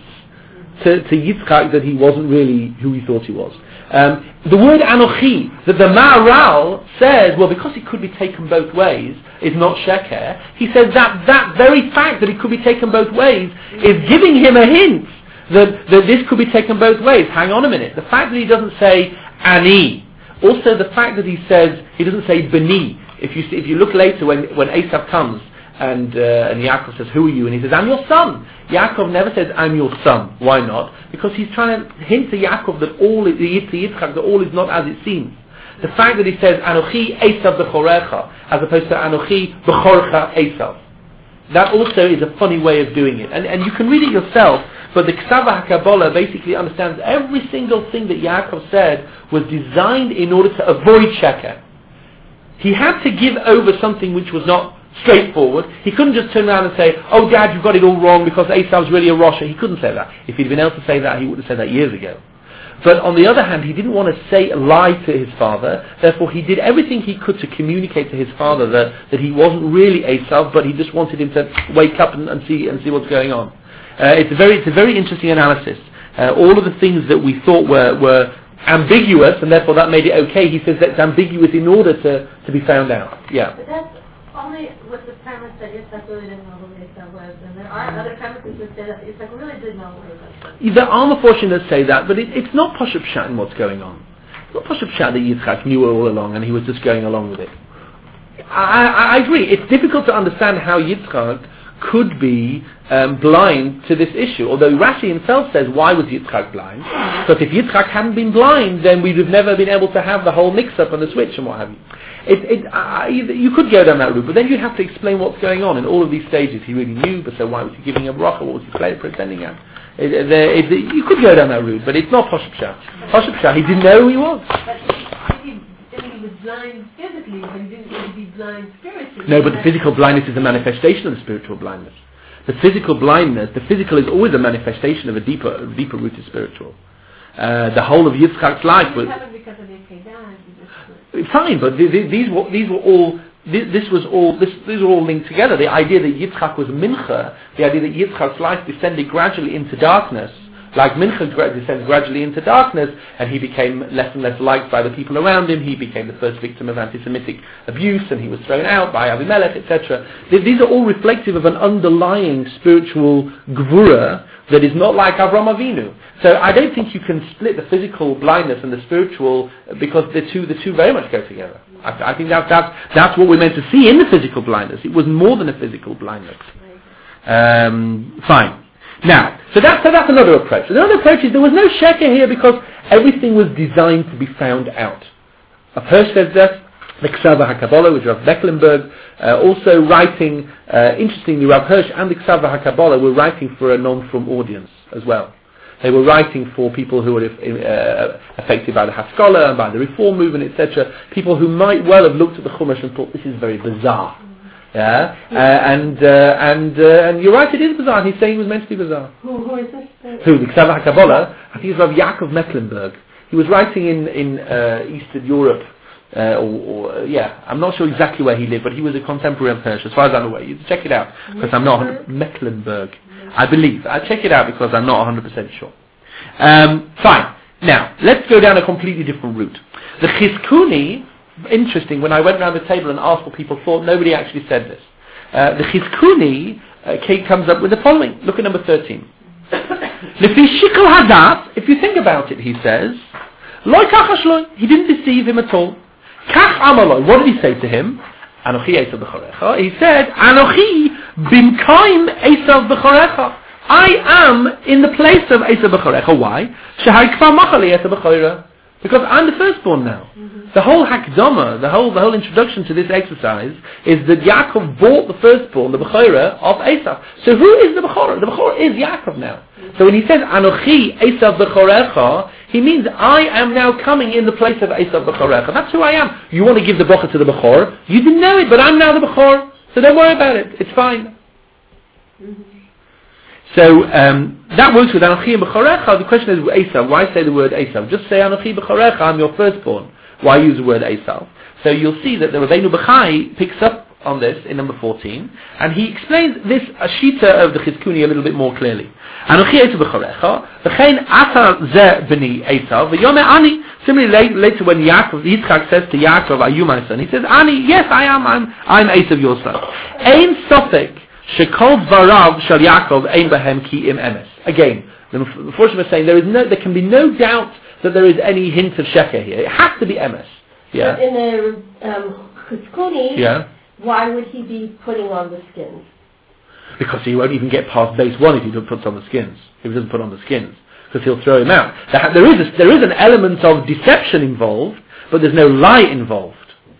to, to Yitzchak that he wasn't really who he thought he was. Um, the word Anochi, that the Maharal says, well, because it could be taken both ways, is not sheker. He says that that very fact that it could be taken both ways is giving him a hint that, that this could be taken both ways. Hang on a minute. The fact that he doesn't say Ani, also the fact that he says, he doesn't say Bani. If you see, if you look later when, when Esav comes, And uh, and Yaakov says, who are you? And he says, I'm your son. Yaakov never says, I'm your son. Why not? Because he's trying to hint to Yaakov that all is, to Yitzchak, that all is not as it seems. The fact that he says, Anochi Esav B'chorecha, as opposed to Anochi B'chorcha Esav. That also is a funny way of doing it. And, and you can read it yourself, but the Ksava HaKabbalah basically understands every single thing that Yaakov said was designed in order to avoid sheker. He had to give over something which was not straightforward. He couldn't just turn around and say, oh Dad, you've got it all wrong because Esav's really a Rosha. He couldn't say that. If he'd been able to say that, he would have said that years ago. But on the other hand, he didn't want to say a lie to his father, therefore he did everything he could to communicate to his father that, that he wasn't really Esav, but he just wanted him to wake up and, and see and see what's going on. Uh, it's a very it's a very interesting analysis. Uh, all of the things that we thought were, were ambiguous, and therefore that made it okay, he says that's ambiguous in order to, to be found out. Yeah. But that's only with the premise that Yitzchak really didn't know who Esav was, and there are other premises that say that Yitzchak really did know who Esav was. There are unfortunate that say that, but it, it's not Pashup Pshat in what's going on. It's not Pashup Pshat that Yitzchak knew it all along and he was just going along with it. I, I, I agree, it's difficult to understand how Yitzchak could be um, blind to this issue. Although Rashi himself says, why was Yitzchak blind? Because if Yitzchak hadn't been blind, then we'd have never been able to have the whole mix-up and the switch and what have you. It, it, uh, you could go down that route, but then you'd have to explain what's going on in all of these stages. He really knew, but so why was he giving a bracha? What was he pretending at? It, it, it, you could go down that route, but it's not Pashup Pshat. Pashup Pshat, he didn't know who he was. But he, he was blind physically, but he didn't want to be blind spiritually. No, but the physical blindness is a manifestation of the spiritual blindness. The physical blindness, the physical is always a manifestation of a deeper, deeper rooted spiritual. Uh, the whole of Yitzchak's life was... because of Yekedah. Fine, but th- th- these were these were all this, this was all this these were all linked together. The idea that Yitzchak was Mincha, the idea that Yitzchak's life descended gradually into darkness, like Mincha gra- descends gradually into darkness, and he became less and less liked by the people around him. He became the first victim of anti-Semitic abuse, and he was thrown out by Abimelech, et cetera. Th- these are all reflective of an underlying spiritual gvura that is not like Avram Avinu. So I don't think you can split the physical blindness and the spiritual, because the two the two very much go together. I, I think that, that's, that's what we're meant to see in the physical blindness. It was more than a physical blindness. Um, fine. Now, so, that, so that's another approach. Another approach is there was no sheker here because everything was designed to be found out. Rav Hirsch says that. The Ksava HaKabbalah, which Rav Mecklenburg, uh, also writing, uh, interestingly, Rav Hirsch and the Ksava HaKabbalah were writing for a non-frum audience as well. They were writing for people who were uh, affected by the Haskalah and by the Reform movement, et cetera. People who might well have looked at the Chumash and thought, this is very bizarre. Yeah, uh, and uh, and uh, and you're right, it is bizarre. He's saying it was meant to be bizarre. Who, who is this? Who? The Ksava HaKabbalah. I think it's Rav Yaakov Mecklenburg. He was writing in in uh, Eastern Europe. Uh, or, or uh, yeah, I'm not sure exactly where he lived, but he was a contemporary of Hirsch, as far as I'm aware. You can check it out, because I'm not Mecklenburg, I believe. I'll check it out because I'm not one hundred percent sure. Um, fine. Now, let's go down a completely different route. The Chizkuni, interesting, when I went around the table and asked what people thought, nobody actually said this. Uh, the Chizkuni, uh, Kate comes up with the following. Look at number thirteen. Lefi Shikol Hadat, if you think about it, he says, Loi Kachashloi, he didn't deceive him at all. Kach Amaloi, what did he say to him? Anochi Esav B'chorecha. He said, Anochi Bimkaim Esav B'chorecha. I am in the place of Esav B'chorecha. Why? Shehai Kfar Machali Esav B'chorecha. Because I'm the firstborn now. Mm-hmm. The whole Hakdama, the whole the whole introduction to this exercise is that Yaakov bought the firstborn, the Bechorah, of Esav. So who is the Bechorah? The Bechorah is Yaakov now. Mm-hmm. So when he says, Anochi Esav Bechorecha, he means I am now coming in the place of Esav Bechorecha. That's who I am. You want to give the bracha to the Bechor? You didn't know it, but I'm now the Bechor. So don't worry about it. It's fine. Mm-hmm. So um, that works with Anochi and Bechorecha. The question is Esav. Why say the word Esav? Just say Anochi Bechorecha, I'm your firstborn. Why use the word Esav? So you'll see that the Rabbeinu Bechai picks up on this in number fourteen, and he explains this Ashita of the Chizkuni a little bit more clearly. Anochi Esav Bechorecha, v'chein ata ze b'ni Esav, v'yome ani. Similarly, later when Yaakov, Yitzchak says to Yaakov, "Are you my son?" He says, "Ani, yes, I am. I'm, I'm Esav, your son." Ein sofek. Shekol Varav Shal Yaakov Ein Bahem Ki Im Emes. Again, the Mephoshim is saying there is no, there can be no doubt that there is any hint of sheker here. It has to be Emes. Yeah. But in the um, Chizkuni, yeah. why would he be putting on the skins? Because he won't even get past base one if he doesn't put on the skins. If he doesn't put on the skins, because he'll throw him out. There is a, there is an element of deception involved, but there's no lie involved.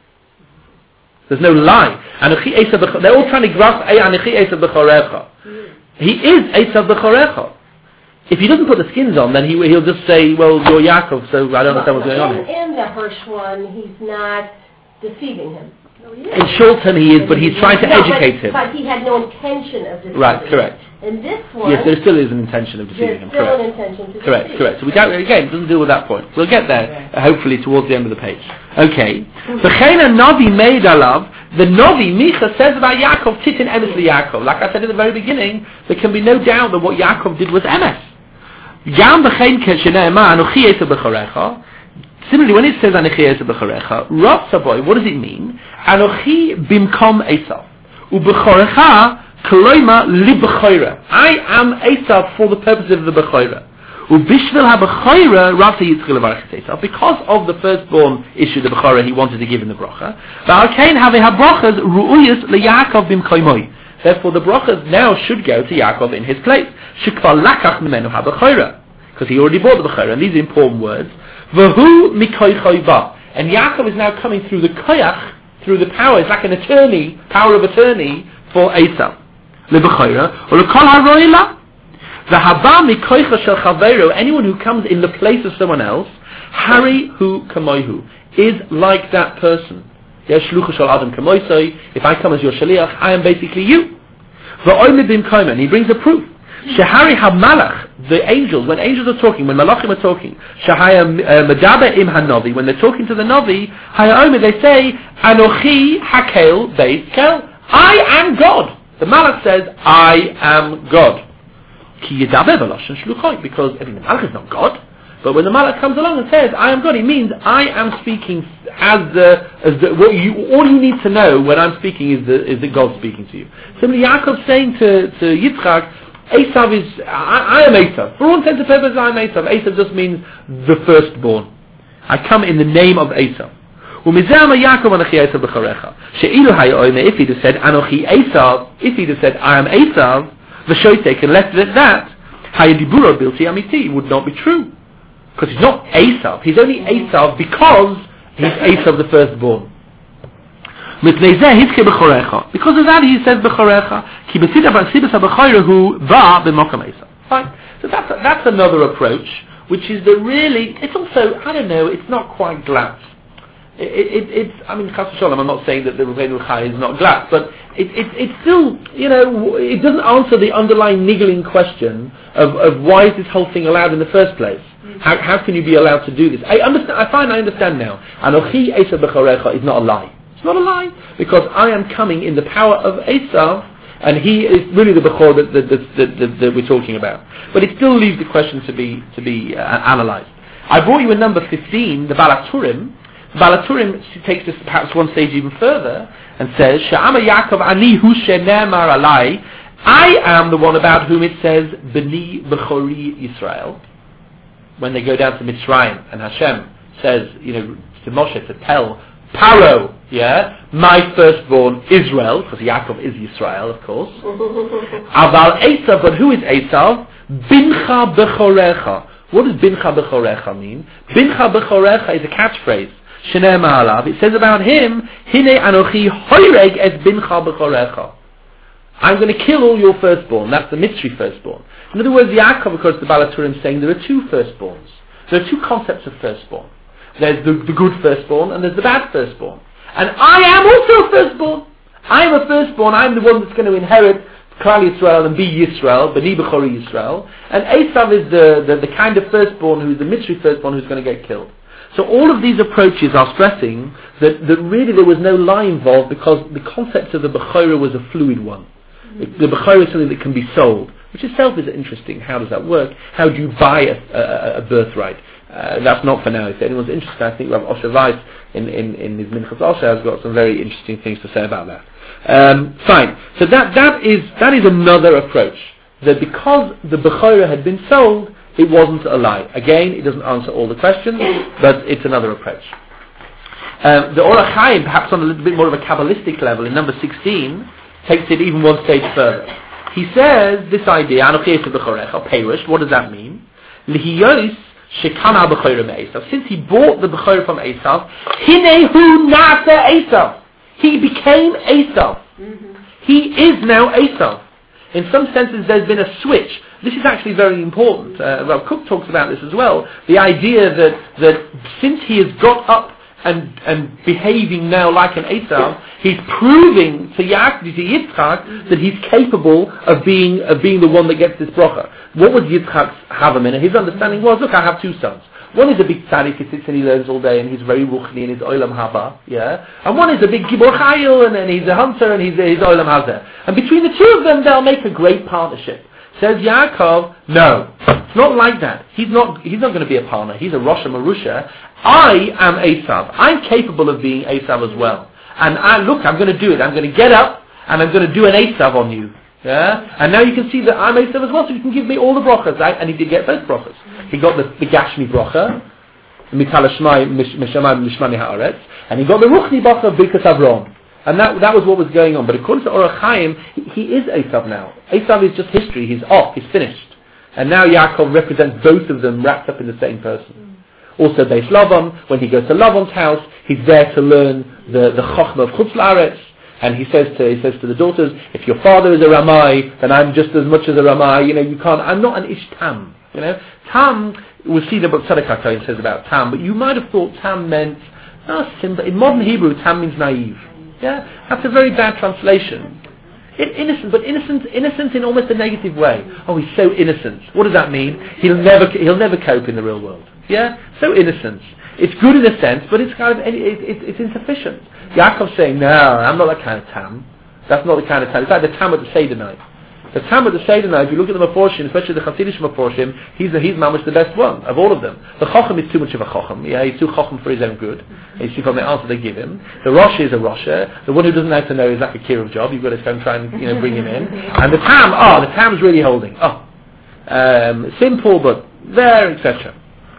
There's no lie. Anochi Esav b'chorecha. They're all trying to grasp Anochi Esav b'chorecha. He is Esav b'chorecha. If he doesn't put the skins on, then he, he'll just say, well, you're Yaakov, so I don't understand what's going on in, here. in the Hirsch one, he's not deceiving him. No, In short term he is, but he's trying to no, educate but, him. But he had no intention of deceiving Right, correct. him. In this one, Yes, there still is an intention of deceiving there's him, still correct. an intention to Correct, deceive. correct. So we don't, again, it doesn't deal with that point. We'll get there, uh, hopefully, towards the end of the page. Okay. V'chein Navi made alav, the Navi, Micha, says about Yaakov, Titin emes Yaakov. Like I said in the very beginning, there can be no doubt that what Yaakov did was emes. Gam v'chein keshene'ema, anochi esav b'chorecha. Similarly, when it says Anochi Esav b'chorecha, Rav Savoy, what does it mean? Anochi bimkom Esav, u'b'chorecha kloima lib'choira. I am Esav for the purpose of the b'choira. U'bishvil ha'b'choira, Rav Yitzchak levarech Esav. Because of the firstborn issue, the b'choira, he wanted to give him the bracha. V'alkein havei ha'brachas ru'uyas leYaakov bimkoimoi. Therefore, the brachas now should go to Yaakov in his place. Shekvar lakach memenu ha'b'choira, because he already bought the b'choira. And these are important words. V'hu mikoychoy ba. And Yaakov is now coming through the koyach, through the power. It's like an attorney, power of attorney for Esav. L'b'choira, or l'kol ha'roila. V'haba mikoycha shel chaveiro. Anyone who comes in the place of someone else, hari hu kamoihu, is like that person. Yes, shlucha shel adam kamoisoi. If I come as your shaliach, I am basically you. V'oy mibim koyma. And he brings a proof. Shehari ha-malach, the angels, when angels are talking, when malachim are talking, Shehaya medaber im ha-novi, when they're talking to the novi, ha'omer, they say, Anochi hakel beis kel, I am God. The malach says, I am God. Ki yedaber v'loshen shluchoi, because, I mean, the malach is not God, but when the malach comes along and says, I am God, he means, I am speaking as the, as the, what you, all you need to know when I'm speaking is the, is the God speaking to you. Similarly, Yaakov saying to, to Yitzchak, Esav is, I, I am Esav. For all intents and purposes, I am Esav. Esav just means the firstborn. I come in the name of Esav. If he'd have said, Anochi Esav, if he'd have said, I am Esav, v'shoitek, and left it at that, Hayadiburo bilti amiti, it would not be true. Because he's not Esav. He's only Esav because he's Esav the firstborn. Because of that he says b'chorecha. Fine. So that's that's another approach, which is the really. It's also, I don't know. It's not quite glass. It, it, it's. I mean, Chas v'Sholom, I'm not saying that the Rebbeinu Chai is not glass, but it, it it's still. You know, it doesn't answer the underlying niggling question of, of why is this whole thing allowed in the first place. How how can you be allowed to do this? I understand. I find I understand now. Anochi Esav b'chorecha is not a lie. It's not a lie, because I am coming in the power of Esav, and he is really the Bechor that, that, that, that, that, that we're talking about. But it still leaves the question to be to be uh, analysed. I brought you in number fifteen, the Balaturim. Balaturim takes this perhaps one stage even further, and says, Sha'ama Yaakov ani hu she'nemar alai, I am the one about whom it says, B'ni Bechori Yisrael. When they go down to Mitzrayim, and Hashem says, you know, to Moshe to tell Paro, yeah, my firstborn Israel, because Yaakov is Yisrael, of course. Aval Esav, but who is Esav? Bincha Bechorecha. What does Bincha Bechorecha mean? Bincha Bechorecha is a catchphrase. Sheneh Ma'alav. It says about him, Hine Anochi Hoyreg es Bincha Bechorecha. I'm going to kill all your firstborn. That's the Mitzri firstborn. In other words, Yaakov, of course, the Balaturim is saying there are two firstborns. There are two concepts of firstborn. There's the, the good firstborn and there's the bad firstborn. And I am also a firstborn. I am a firstborn. I'm the one that's going to inherit Klal Yisrael and be Yisrael, B'ni Bechori Yisrael. And Esav is the, the, the kind of firstborn who's the Mitzri firstborn who's going to get killed. So all of these approaches are stressing that, that really there was no lie involved, because the concept of the Bechora was a fluid one. Mm-hmm. The, the Bechora is something that can be sold, which itself is interesting. How does that work? How do you buy a, a, a birthright? Uh, that's not for now. If anyone's interested, I think Rav Osher Weiss in, in, in his Minchas Osher has got some very interesting things to say about that. Um, fine. So that that is that is another approach. That because the Bechora had been sold, it wasn't a lie. Again, it doesn't answer all the questions, but it's another approach. Um, the Or HaChaim, perhaps on a little bit more of a Kabbalistic level, in number sixteen, takes it even one stage further. He says this idea, Anochi Esav B'chorecha, Perush, what does that mean? L'hiyos Shekana b'chayra me'esav. Since he bought the b'chayra from Esav, hinehu nasa Esav. He became Esav. Mm-hmm. He is now Esav. In some senses, there's been a switch. This is actually very important. Uh, well, Cook talks about this as well. The idea that that since he has got up and and behaving now like an Esav, he's proving to Yaakov, to Yitzchak, that he's capable of being of being the one that gets this bracha. What was Yitzchak's Havamin? His understanding was, look, I have two sons. One is a big tzaddik, he sits and he learns all day and he's very ruchni and he's olam haba, yeah. And one is a big gibor chayil and, and he's a hunter and he's, he's olam hazeh. And between the two of them, they'll make a great partnership. Says Yaakov, no, it's not like that. He's not. He's not going to be a partner. He's a Rosh Marusha. I am Esav. I'm capable of being Esav as well. And I look, I'm going to do it. I'm going to get up and I'm going to do an Esav on you. Yeah. And now you can see that I'm Esav as well, so you can give me all the brachas. Right? And he did get both brachas. He got the, the Gashmi bracha, Mikal Shmai Mishamai Mishmani Haaretz, and he got the Ruchni bracha Birkas Avram. And that that was what was going on. But according to Orach Chaim, he, he is Esav now. Esav is just history. He's off. He's finished. And now Yaakov represents both of them wrapped up in the same person. Mm. Also, Beis Lavan, when he goes to Lavan's house, he's there to learn the the Chochmah of Chutz La'aretz. And he says to he says to the daughters, if your father is a Ramai, then I'm just as much as a Ramai. You know, you can't. I'm not an Ish Tam. You know, Tam. We'll see what Tzadok HaKohen says about Tam. But you might have thought Tam meant oh, simple. In modern Hebrew, Tam means naive. Yeah, that's a very bad translation. In, innocent, but innocent, innocent in almost a negative way. Oh, he's so innocent. What does that mean? He'll never, he'll never cope in the real world. Yeah, so innocent. It's good in a sense, but it's kind of, it, it, it's insufficient. Yaakov's saying, no, I'm not that kind of tam. That's not the kind of tam. It's like the tam at the Seder night. The tam at the Seder night, if you look at the Meforshim, especially the Hasidic Meforshim, he's the, he's mamish the best one of all of them. The Chochem is too much of a Chochem. Yeah, he's too Chochem for his own good. You see from the answer they give him. The Rosh is a Rosher. The one who doesn't know to know is like a Kirov job. You've got to go and try and you know bring him in. And the tam, oh, the tam's really holding. Oh, um, simple but there, et cetera.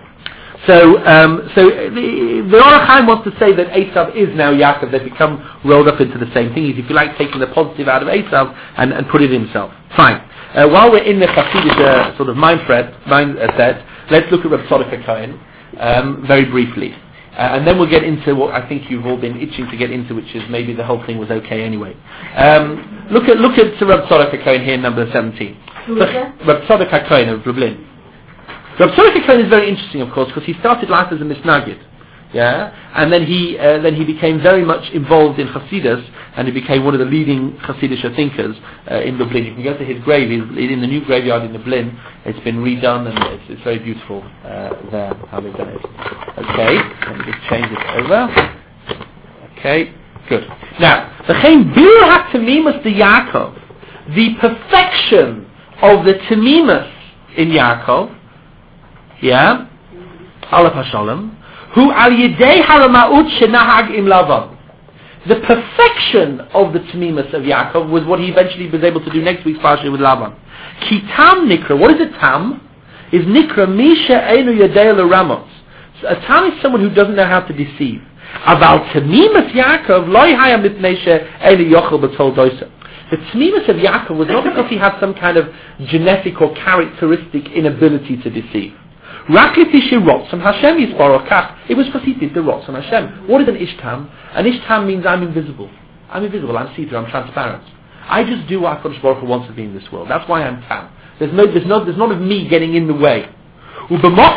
So, um, so the, the Orach Chaim wants to say that Esav is now Yaakov. They've become rolled up into the same thing. He's, if you like, taking the positive out of Esav and, and put it in himself. Fine. Uh, while we're in the Hasidic uh, sort of mind thread, mind uh, set, let's look at Reb Tzadok HaKohen um, very briefly. Uh, and then we'll get into what I think you've all been itching to get into, which is maybe the whole thing was okay anyway. Um, look at look at Reb Tzadok HaKohen here, number seventeen. Who is that? Reb Tzadok HaKohen of Lublin. Reb Tzadok HaKohen is very interesting, of course, because he started life as a misnagid, yeah, and then he uh, then he became very much involved in Hasidus, and he became one of the leading Hasidic thinkers uh, in Lublin. You can go to his grave; he's in the new graveyard in Lublin. It's been redone, and it's, it's very beautiful uh, there how they've done it. Okay, let me just change it over. Okay, good. Now, the Chaim Bir HaTamimus de Yaakov, the perfection of the Tamimus in Yaakov. Yeah, Aleph Hashalom, who al yedei haramaut shenahag im Lavan. The perfection of the Tamimus of Yaakov was what he eventually was able to do next week's parsha with Lavan. Ki tam nikra. What is a tam? Is nikra misha einu yedei l'ramos. A tam is someone who doesn't know how to deceive. Aval Tamimus Yaakov loy haya mipnei she'einu yochel b'tol doisa. The Tamimus of Yaakov was not because he had some kind of genetic or characteristic inability to deceive. It was because he did the Rotzon Hashem. What is an Ishtam? An Ishtam means I'm invisible. I'm invisible, I'm see-through, I'm transparent. I just do what HaKadosh Baruch Hu wants to be in this world. That's why I'm Tam. There's no, there's no, there's none of me getting in the way. So when the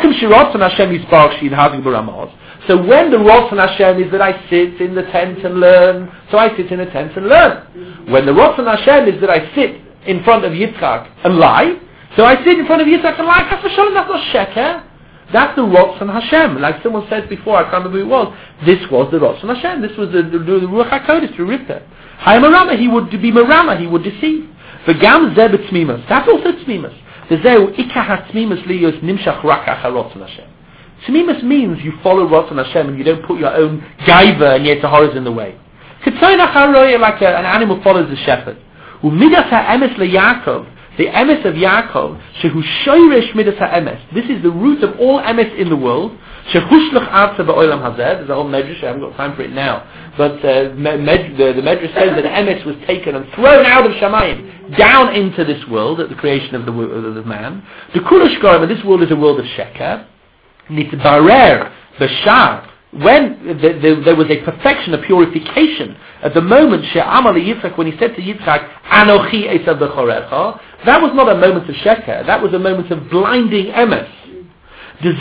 Rotzon Hashem is that I sit in the tent and learn, so I sit in the tent and learn. When the Rotzon Hashem is that I sit in front of Yitzchak and lie, so I sit in front of Yitzchak and like, that's not sheker. That's the Rotzon Hashem. Like someone said before, I can't remember who it was. This was the Rotzon Hashem. This was the, the, the Ruach HaKodesh, the Rivka. Hayam Marama, he would be Marama, he would deceive. V'gam zeh b'tzmimus. That's also tzmimus. V'zeu ikah ha-tzmimus liyos nimshach rak achar Rotzon Hashem. Tzmimus means you follow Rotzon Hashem and you don't put your own gaiva and yetzirahs in the way. Ketzoin achar roya, like a, an animal follows the shepherd. U'midas ha-emes le-Yaakov. The emes of Yaakov, shehu shoyresh midas ha-emes. This is the root of all emes in the world. Shehushlach arza ba'olam hazeh. There's a whole medrash. I haven't got time for it now. But uh, med- the, the medrash says that emes was taken and thrown out of Shamayim down into this world at the creation of the, of the man. The kulash gorim, and this world is a world of sheker. Nitbarer b'shar, when the, the, there was a perfection, a purification, at the moment she'amar Yitzchak, when he said to Yitzchak, Anochi Esav b'chorecha, that was not a moment of sheker, that was a moment of blinding emes. This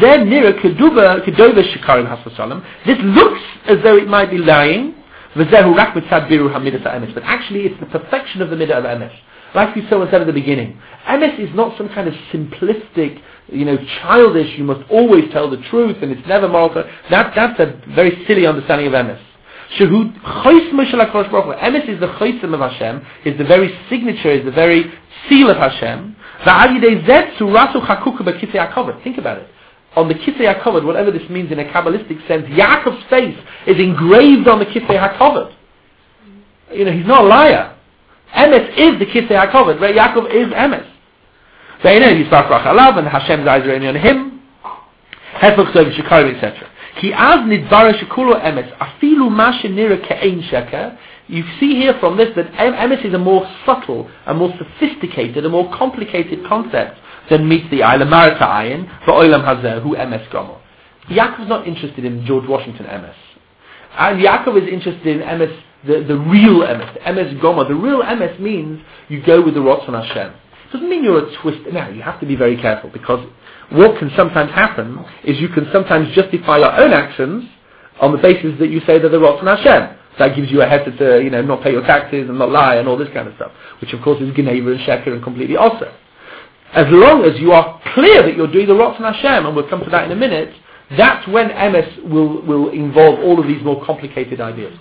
looks as though it might be lying, but actually it's the perfection of the midah of emes. Like we said at the beginning, emes is not some kind of simplistic, you know, childish, you must always tell the truth and it's never moral. That, that's a very silly understanding of emes. Emes is the chosim of Hashem, is the very signature, is the very seal of Hashem. Think about it. On the Kisei HaKavod, whatever this means in a Kabbalistic sense, Yaakov's face is engraved on the Kisei HaKavod. You know, he's not a liar. Emes is the Kisei HaKavod, right? Yaakov is Emes. And Hashem's eyes are only on him. et cetera. Ki az nidbara shekulo emes, afilu ma shenira ke'ein sheker. You see here from this that emes is a more subtle, a more sophisticated, a more complicated concept than meets the eye. L'marata ayin, v'olam hazeh, hu emes gomo. Yaakov's not interested in George Washington emes. And Yaakov is interested in emes, the, the real emes, the emes gomo. The real emes means you go with the Ratzon Hashem. It doesn't mean you're a twist. Now, you have to be very careful, because what can sometimes happen is you can sometimes justify your own actions on the basis that you say that they're Ratzon Hashem. That gives you a heter to, you know, not pay your taxes and not lie and all this kind of stuff, which of course is Geneva and Sheker and completely also. As long as you are clear that you're doing the Ratzon Hashem, and we'll come to that in a minute, that's when emes will, will involve all of these more complicated ideas.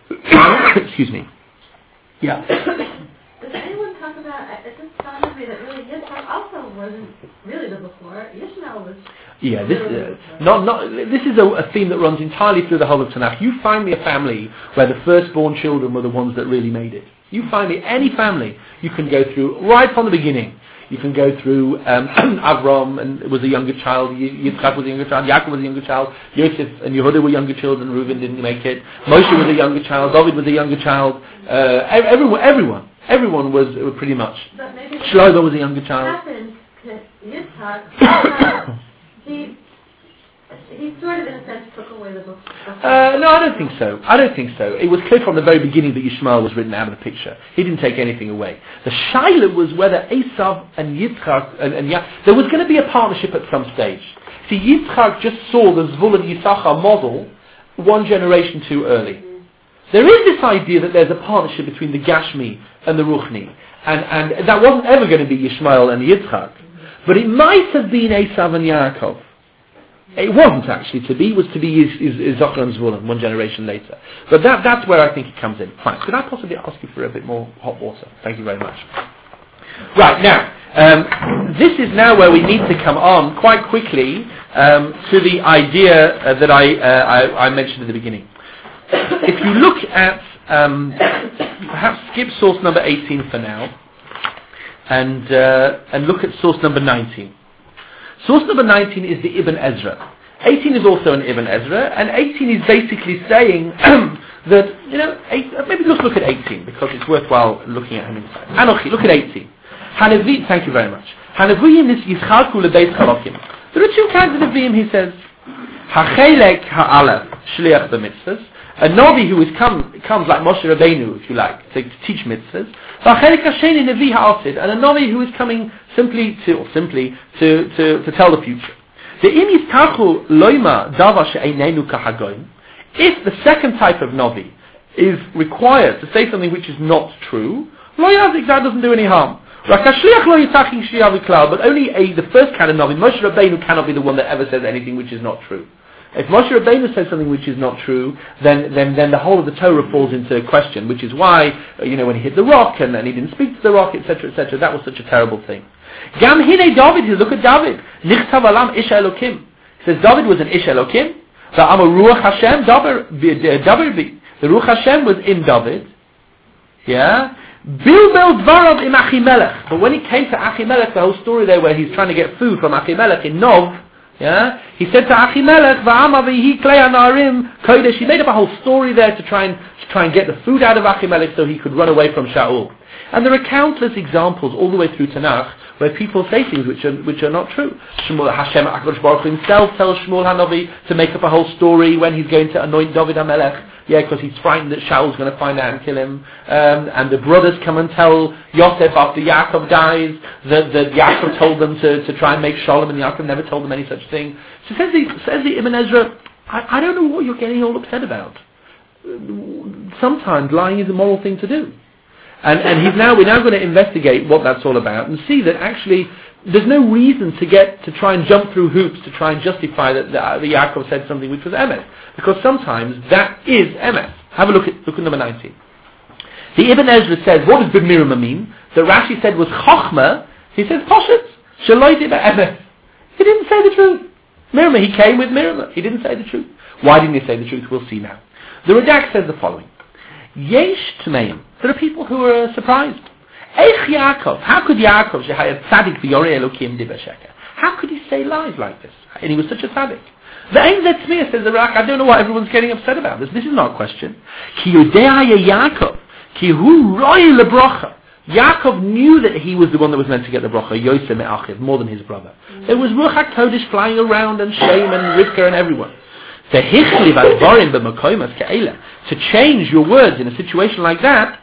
Excuse me. Yeah. Does anyone talk about, it just sounds to me that really Yitzchak also wasn't really the before. Ishmael was... Yeah, this, uh, not, not, this is a, a theme that runs entirely through the whole of Tanakh. You find me a family where the firstborn children were the ones that really made it. You find me any family you can go through right from the beginning. You can go through um, Avram and was a younger child, Yitzchak was a younger child, Yaakov was a younger child, Yosef and Yehuda were younger children, Reuben didn't make it, Moshe was a younger child, David was a younger child, uh, everyone, everyone, everyone was uh, pretty much. Shlomo was a younger child. Happened to Yitzchak, he, he sort of in a sense took away the book. Uh, no, I don't think so. I don't think so. It was clear from the very beginning that Yishmael was written out of the picture. He didn't take anything away. The shaila was whether Esav and Yitzchak and, and Ya- there was going to be a partnership at some stage. See, Yitzchak just saw the Zvulun Yisachar model one generation too early. There is this idea that there's a partnership between the Gashmi and the Ruchni, and and that wasn't ever going to be Yishmael and Yitzchak, but it might have been Esav and Yaakov. It wasn't actually to be, it was to be Zachar and Zvulun one generation later. But that, that's where I think it comes in. Fine. Could I possibly ask you for a bit more hot water? Thank you very much. Right, now, um, this is now where we need to come on quite quickly um, to the idea uh, that I, uh, I, I mentioned at the beginning. If you look at, um, perhaps skip source number eighteen for now, and, uh, and look at source number nineteen. Source number nineteen is the Ibn Ezra. eighteen is also an Ibn Ezra, and eighteen is basically saying that, you know, eight, maybe let's look at eighteen, because it's worthwhile looking at him inside. Anochi, look at eighteen. Hanavi, thank you very much. Hanaviyim is Yischaku lebeis chalokim. There are two kinds of Nevi'im, he says. Hachelek ha'alef, shliach b'mitzvahs. A Navi who is come, comes like Moshe Rabbeinu, if you like, to, to teach mitzvahs. V'achelek ha'sheni Nevi ha'asid. And a Navi who is coming simply to, or simply to, to, to tell the future. The im yistarchu loima davar she'einenu kahagoyim. If the second type of Navi is required to say something which is not true, lo yazik, that doesn't do any harm. But only a, the first kind of Navi, Moshe Rabbeinu cannot be the one that ever says anything which is not true. If Moshe Rabbeinu says something which is not true, then, then, then the whole of the Torah falls into question, which is why, you know, when he hit the rock and then he didn't speak to the rock, et cetera, et cetera, that was such a terrible thing. Gam hine David, look at David. Nichtav alam ish elokim. He says David was an ish elokim. The Amar Ruach Hashem, David, the Ruach Hashem was in David. Yeah? Bilbel dvarav im Achimelech. But when he came to Achimelech, the whole story there where he's trying to get food from Achimelech in Nov, yeah, he said to Achimelech, "Va'ama v'hi klei hanarim kodesh." He made up a whole story there to try and to try and get the food out of Achimelech so he could run away from Shaul. And there are countless examples all the way through Tanakh where people say things which are which are not true. Shmuel Hashem HaKadosh Baruch Hu himself tells Shmuel HaNavi to make up a whole story when he's going to anoint David HaMelech. Yeah, because he's frightened that Shaul's going to find out and kill him. Um, and the brothers come and tell Yosef after Yaakov dies that, that Yaakov told them to, to try and make Shalom, and Yaakov never told them any such thing. So says the, says the Ibn Ezra, I, I don't know what you're getting all upset about. Sometimes lying is a moral thing to do. And, and he's now, we're now going to investigate what that's all about and see that actually there's no reason to get to try and jump through hoops to try and justify that, that, that Yaakov said something which was emes, because sometimes that is emes. Have a look at look at number nineteen. The Ibn Ezra says, what does b'mirma mean? That Rashi said was chochma. He says poshet shaloi diba emes. He didn't say the truth. Mirma, he came with mirma. He didn't say the truth. Why didn't he say the truth? We'll see now. The Radak says the following: Yesh tmeim. There are people who are surprised. Eich Yaakov. How could Yaakov, shehayat tzaddik v'yorei elokim diba sheker? How could he say lies like this? And he was such a tzaddik. The Ein Zetzmir says the Radak, I don't know why everyone's getting upset about this. This is not a question. Ki yodei Yaakov. Ki hu roi lebrocha. Yaakov knew that he was the one that was meant to get the brocha, Yosef me'achiv, more than his brother. There was Ruach HaKodesh flying around, and Shem and Rivka and everyone. To change your words in a situation like that,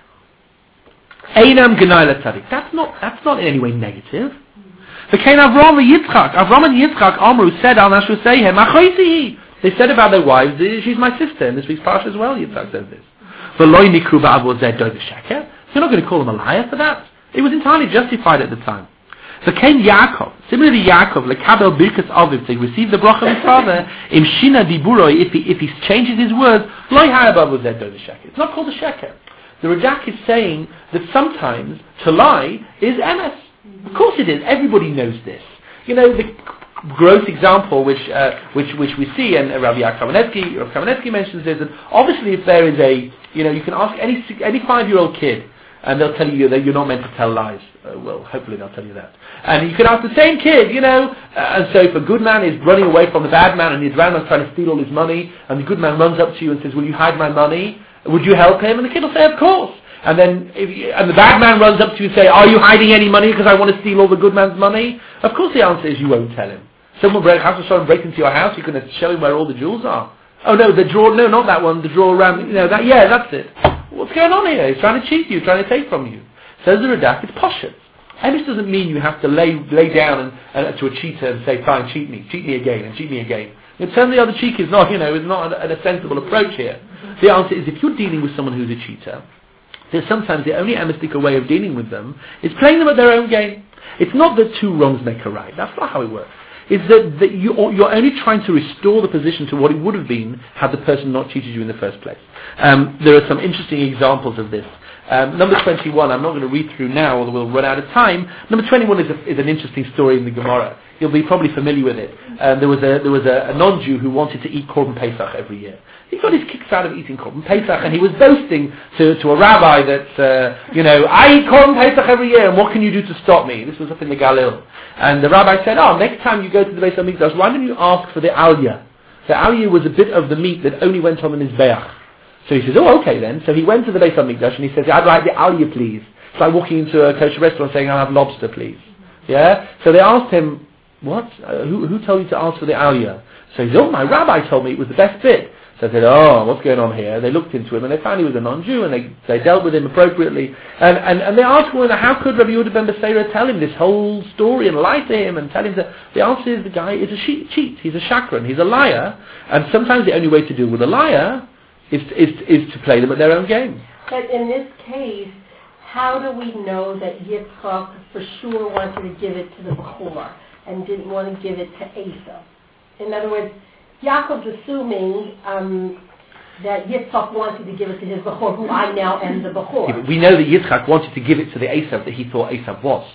Einam Gnai Tzaddik. That's not that's not in any way negative. The Kain Avram and Yitzchak, Avram and Yitzchak, Amru said Al Nashru Seihem, Achoisihi. They said about their wives, she's my sister, in this week's parsha as well. Yitzchak says this. V'loi nikru ba'avod zeh dov sheker. You're not going to call them a liar for that. It was entirely justified at the time. So came Yaakov, similarly Yaakov, lekabel birkas aviv, to receive the bracha of his father, im shina diburoi, if he if he changes his words, loi ha'abavod zeh dov sheker. It's not called a sheker. The Radak is saying that sometimes to lie is emes. Of course it is. Everybody knows this. You know, the gross example which uh, which which we see, and Rabbi Yaakov Kamenetsky, Rabbi Kamenetsky mentions this, that obviously if there is a, you know, you can ask any any five-year-old kid, and they'll tell you that you're not meant to tell lies. Uh, well, hopefully they'll tell you that. And you can ask the same kid, you know, uh, and so if a good man is running away from the bad man, and the bad man's trying to steal all his money, and the good man runs up to you and says, will you hide my money? Would you help him? And the kid will say, of course. And then, if you, and the bad man runs up to you and say, are you hiding any money because I want to steal all the good man's money? Of course the answer is you won't tell him. Someone break, has to someone break into your house, you're going to show him where all the jewels are. Oh no, the drawer, no, not that one, the drawer around, you know, that, yeah, that's it. What's going on here? He's trying to cheat you, trying to take from you. Says the Radak, it's poshut. And this doesn't mean you have to lay lay down and, uh, to a cheater and say, fine, cheat me, cheat me again, and cheat me again. You know, turn the other cheek is not, you know, is not a, a sensible approach here. The answer is, if you're dealing with someone who's a cheater, there's sometimes the only amnestic way of dealing with them is playing them at their own game. It's not that two wrongs make a right. That's not how it works. It's that, that you, you're only trying to restore the position to what it would have been had the person not cheated you in the first place. Um, there are some interesting examples of this. Um, number twenty-one, I'm not going to read through now, or we'll run out of time. Number twenty-one is, a, is an interesting story in the Gemara. You'll be probably familiar with it. Um, there was a there was a, a non-Jew who wanted to eat Korban Pesach every year. He got his kicks out of eating Korban Pesach, and he was boasting to, to a rabbi that, uh, you know, I eat Korban Pesach every year, and what can you do to stop me? This was up in the Galil. And the rabbi said, oh, next time you go to the Beis HaMikdash, why don't you ask for the aliyah? The aliyah was a bit of the meat that only went on the Mizbeach. So he says, oh, okay then. So he went to the Beis HaMikdash, and he says, I'd like the aliyah, please. It's like walking into a kosher restaurant saying, I'll have lobster, please. Yeah? So they asked him, what? Uh, who, who told you to ask for the aliyah? So he said, oh, my rabbi told me it was the best bit. So I said, oh, what's going on here? They looked into him, and they found he was a non-Jew, and they, they dealt with him appropriately. And, and, and they asked him, how could Rabbi Yehuda ben Beseira tell him this whole story and lie to him and tell him that? The answer is the guy is a cheat. He's a shakran. He's a liar. And sometimes the only way to deal with a liar is, is, is to play them at their own game. But in this case, how do we know that Yitzchak for sure wanted to give it to the Bechor and didn't want to give it to Esau? In other words, Yaakov's assuming um, that Yitzchak wanted to give it to his Bechor, who I now am the Bechor. Yeah, we know that Yitzchak wanted to give it to the Esav that he thought Esav was.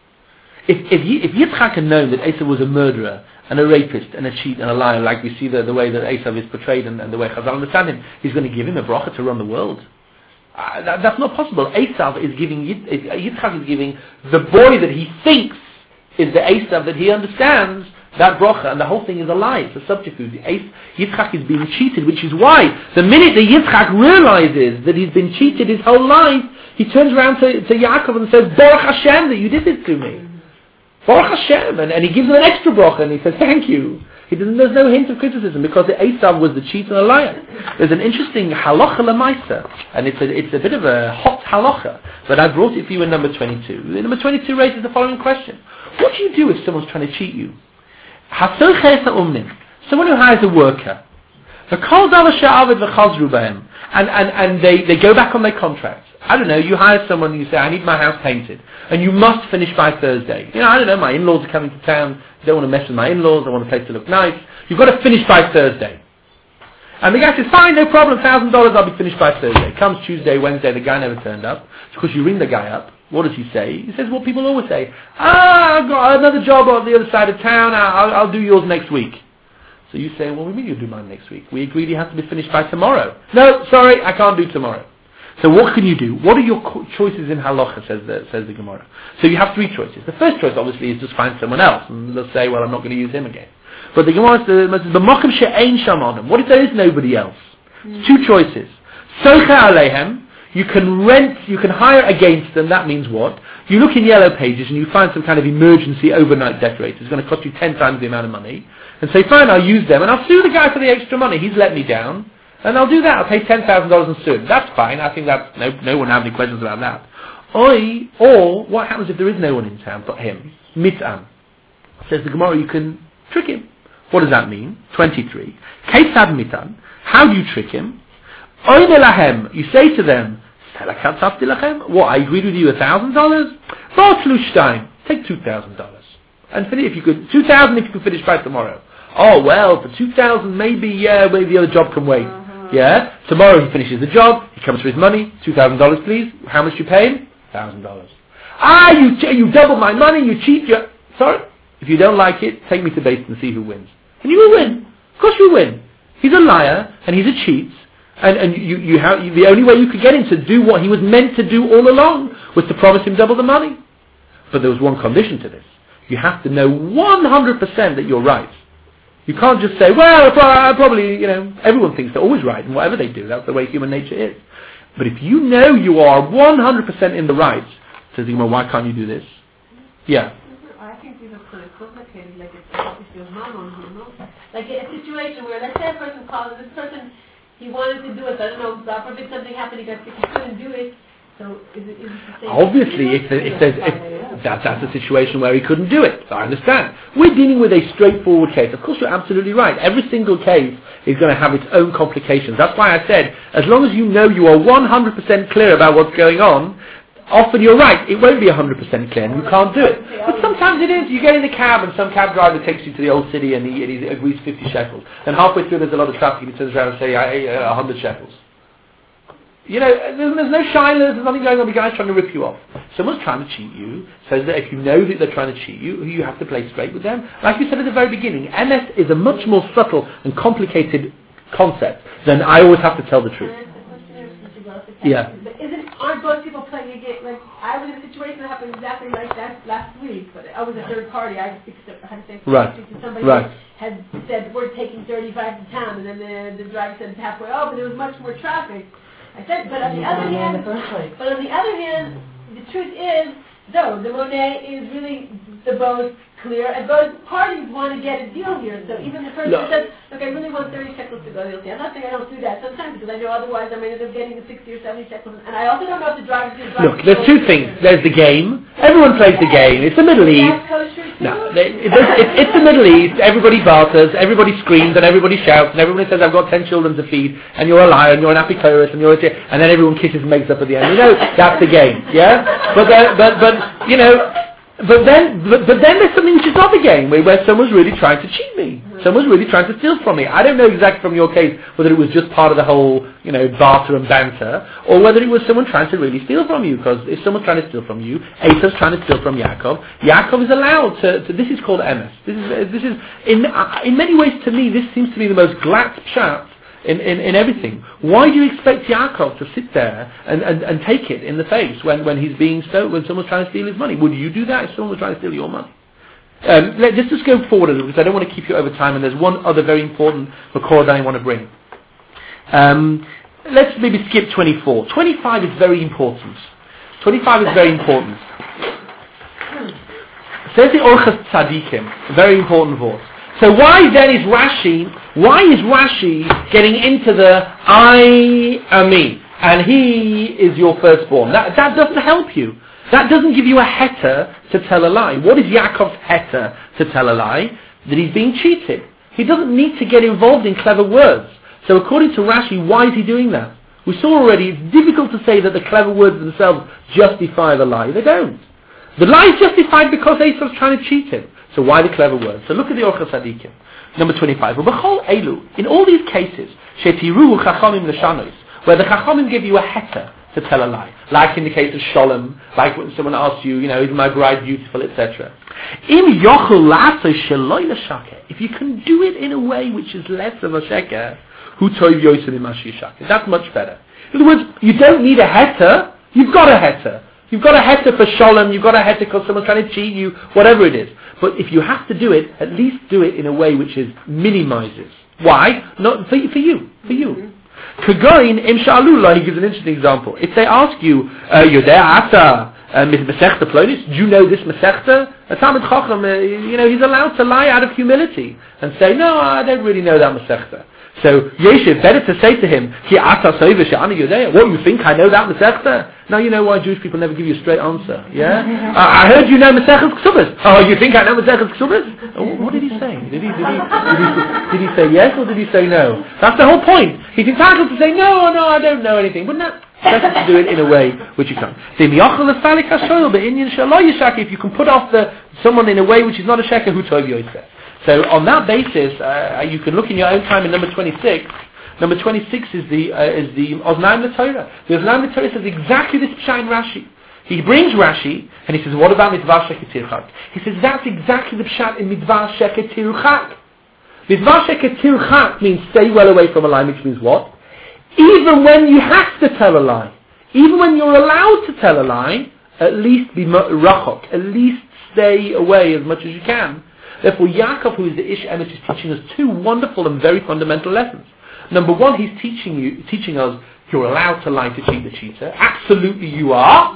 If, if, if Yitzchak had known that Esav was a murderer and a rapist and a cheat and a liar, like we see the, the way that Esav is portrayed and, and the way Chazal understand him, he's going to give him a bracha to run the world. Uh, that, that's not possible. Esav is giving, Yitzchak is giving the boy that he thinks is the Esav that he understands that bracha, and the whole thing is a lie. It's a subterfuge. Yitzchak is being cheated, which is why the minute that Yitzchak realizes that he's been cheated his whole life, He turns around to, to Yaakov and says, Baruch Hashem that you did this to me. Baruch Hashem, and, and he gives him an extra bracha, and he says, thank you. He doesn't, there's no hint of criticism, because Esav was the cheat and a liar. There's an interesting halacha lemaisa, and it's a, it's a bit of a hot halacha, but I brought it for you in number twenty-two. Number twenty-two raises the following question. What do you do if someone's trying to cheat you? Someone who hires a worker, and, and, and they, they go back on their contracts. I don't know, you hire someone and you say, I need my house painted, and you must finish by Thursday. You know, I don't know, my in-laws are coming to town, I don't want to mess with my in-laws, I want the place to look nice. You've got to finish by Thursday. And the guy says, fine, no problem, one thousand dollars, I'll be finished by Thursday. Comes Tuesday, Wednesday, the guy never turned up. Of course, you ring the guy up. What does he say? He says what people always say, ah, I've got another job on the other side of town, I'll, I'll do yours next week. So you say, well, what do you mean you'll do mine next week? We agreed you have to be finished by tomorrow. No, sorry, I can't do tomorrow. So what can you do? What are your co- choices in halacha, says the, says the Gemara. So you have three choices. The first choice, obviously, is just find someone else, and they'll say, well, I'm not going to use him again. But the Gemara says, "B'makom she'ein shamanam." What if there is nobody else? Mm. Two choices. Socha alehem. You can rent, you can hire against them. That means what? You look in Yellow Pages and you find some kind of emergency overnight decorator. It's going to cost you ten times the amount of money. And say, fine, I'll use them, and I'll sue the guy for the extra money. He's let me down. And I'll do that. I'll pay ten thousand dollars and sue him. That's fine. I think that's, no, no one have any questions about that. Or, or, what happens if there is no one in town but him? Mit'an. Says the Gemara, you can trick him. What does that mean? twenty-three. Ketzad mit'an. How do you trick him? Oine lahem. You say to them, what, I agreed with you a thousand dollars? Bartlushstein. Take two thousand dollars. And finish if you could, two thousand if you could finish by tomorrow. Oh, well, for two thousand maybe, yeah, maybe the other job can wait. Uh-huh. Yeah? Tomorrow he finishes the job, he comes for his money, two thousand dollars please. How much do you pay him? one thousand dollars. Ah, you you doubled my money, you cheat, you... Sorry? If you don't like it, take me to base and see who wins. And you will win. Of course you will win. He's a liar, and he's a cheat, and, and you, you have, you, the only way you could get him to do what he was meant to do all along was to promise him double the money. But there was one condition to this. You have to know one hundred percent that you're right. You can't just say, well, probably, you know, everyone thinks they're always right, and whatever they do, that's the way human nature is. But if you know you are one hundred percent in the right, says Igmar, why can't you do this? Yeah. I think these are kind of complicated, like it's obviously your mom, you know? Like a situation where, let's say a person calls, and this person, he wanted to do it, I don't know, God forbid something happened, he got sick, he couldn't do it. So is it, is it the same? Obviously, if, the, if there's if that, that's a situation where he couldn't do it. I understand. We're dealing with a straightforward case. Of course, you're absolutely right. Every single case is going to have its own complications. That's why I said, as long as you know you are one hundred percent clear about what's going on, often you're right. It won't be one hundred percent clear, and you can't do it. But sometimes it is. You get in a cab, and some cab driver takes you to the old city, and he, and he agrees fifty shekels. And halfway through, there's a lot of traffic, and he turns around and says, uh, one hundred shekels. You know, there's, there's no shyness, there's nothing going on, the guy's trying to rip you off. Someone's trying to cheat you, so that if you know that they're trying to cheat you, you have to play straight with them. Like you said at the very beginning, M S is a much more subtle and complicated concept than I always have to tell the truth. Yeah. But isn't, aren't both people playing a game? Like, I was in a situation that happened exactly like that last week, but I was a third party. I had to say right. to somebody right. had said, we're taking thirty-five to town, and then the, the driver said halfway, oh, but there was much more traffic. I said, but on the other hand, but on the other hand, the truth is, though, the Monet is really the both clear, and both parties want to get a deal here. So even the person no. says, look, I really want thirty shekels to go, they'll say, I'm not saying I don't do that sometimes, because I know otherwise I may end up getting the sixty or seventy shekels. And I also don't know if the driver's going to drive. Look, there's two things. There's the game. Everyone plays the game. It's the Middle East. No, it, it, it, it's the Middle East. Everybody barters, everybody screams, and everybody shouts, and everybody says, I've got ten children to feed, and you're a liar, and you're an apikoros, and you're a... And then everyone kisses and makes up at the end. You know, that's the game, yeah? But, uh, but, but, you know... But then, but, but then there's something which is not the game, where, where someone's really trying to cheat me. Someone's really trying to steal from me. I don't know exactly from your case whether it was just part of the whole, you know, barter and banter, or whether it was someone trying to really steal from you. Because if someone's trying to steal from you, Esav's trying to steal from Yaakov. Yaakov is allowed to. to this is called emes. This is this is in uh, in many ways to me this seems to be the most glatt pshat. In, in, in everything. Why do you expect Yaakov to sit there and, and, and take it in the face when, when he's being stole, when someone's trying to steal his money? Would you do that if someone was trying to steal your money? Um, let, let's just go forward a little because I don't want to keep you over time, and there's one other very important record that I want to bring. Um, let's maybe skip twenty-four. twenty-five is very important. twenty-five is very important. Says the Orchos Tzadikim, a very important verse. So why then is Rashi, why is Rashi getting into the I am me, and he is your firstborn? That, that doesn't help you. That doesn't give you a heter to tell a lie. What is Yaakov's heter to tell a lie? That he's being cheated. He doesn't need to get involved in clever words. So according to Rashi, why is he doing that? We saw already, it's difficult to say that the clever words themselves justify the lie. They don't. The lie is justified because Esau's trying to cheat him. So why the clever words? So look at the Orchos Tzadikim. Number twenty-five. In all these cases, Shetiruhu Chachamim L'Shanos, where the Chachamim give you a heter to tell a lie. Like in the case of Sholem, like when someone asks you, you know, is my bride beautiful, et cetera. Im yochel la'aseh sheloi l'shaker. If you can do it in a way which is less of a sheker, hu tov yosem imashi shaker. That's much better. In other words, you don't need a heter. You've got a heter. You've got a heter for Sholem. You've got a heter because someone's trying to cheat you. Whatever it is. But if you have to do it, at least do it in a way which is minimizes. Why? Not for, for you. For you. Kagoin im sha'alula, he gives an interesting example. If they ask you, uh, Yodea Ata, Masechta Plonis, do you know this Masechta? A Talmid Chacham, uh, you know, he's allowed to lie out of humility and say, no, I don't really know that Masechta. So, Yeshiv, better to say to him, Ki Ata Soiva She'ani Yodea, what, you think I know that Masechta? Now you know why Jewish people never give you a straight answer, yeah? uh, I heard you know Masechta Ksubas. Oh, you think I know Masechta Ksubas? Oh, what did he say? Did he, did, he, did, he, did he say yes or did he say no? That's the whole point. He's entitled to say, no, no, I don't know anything. Wouldn't that better to do it in a way which you can't? If you can put off the someone in a way which is not a sheker, who told you it? So on that basis, uh, you can look in your own time in number twenty-six. Number twenty-six is the uh, is the Oznaim LeTorah. The Oznaim LeTorah says exactly this pshat in Rashi. He brings Rashi and he says, what about Midvar Sheker Tirchak? He says that's exactly the pshat in Midvar Sheker Tirchak. Midvar Sheker Tirchak means stay well away from a lie, which means what? Even when you have to tell a lie, even when you're allowed to tell a lie, at least be rachok, at least stay away as much as you can. Therefore, Yaakov, who is the Ish Emes, is teaching us two wonderful and very fundamental lessons. Number one, he's teaching you, teaching us you're allowed to lie to cheat the cheater. Absolutely, you are.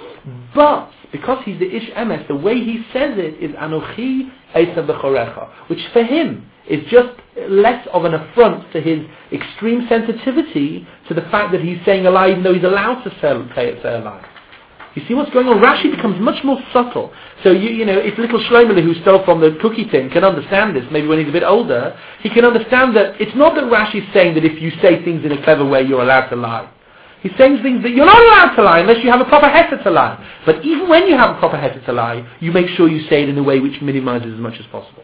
But because he's the Ish Emes, the way he says it is Anochi Esav B'chorecha, which for him is just less of an affront to his extreme sensitivity to the fact that he's saying a lie, even though he's allowed to say, say, say a lie. You see what's going on? Rashi becomes much more subtle. So, you you know, if little Shlomo who stole from the cookie tin can understand this, maybe when he's a bit older, he can understand that it's not that Rashi's saying that if you say things in a clever way, you're allowed to lie. He's saying things that you're not allowed to lie unless you have a proper heter to lie. But even when you have a proper heter to lie, you make sure you say it in a way which minimizes as much as possible.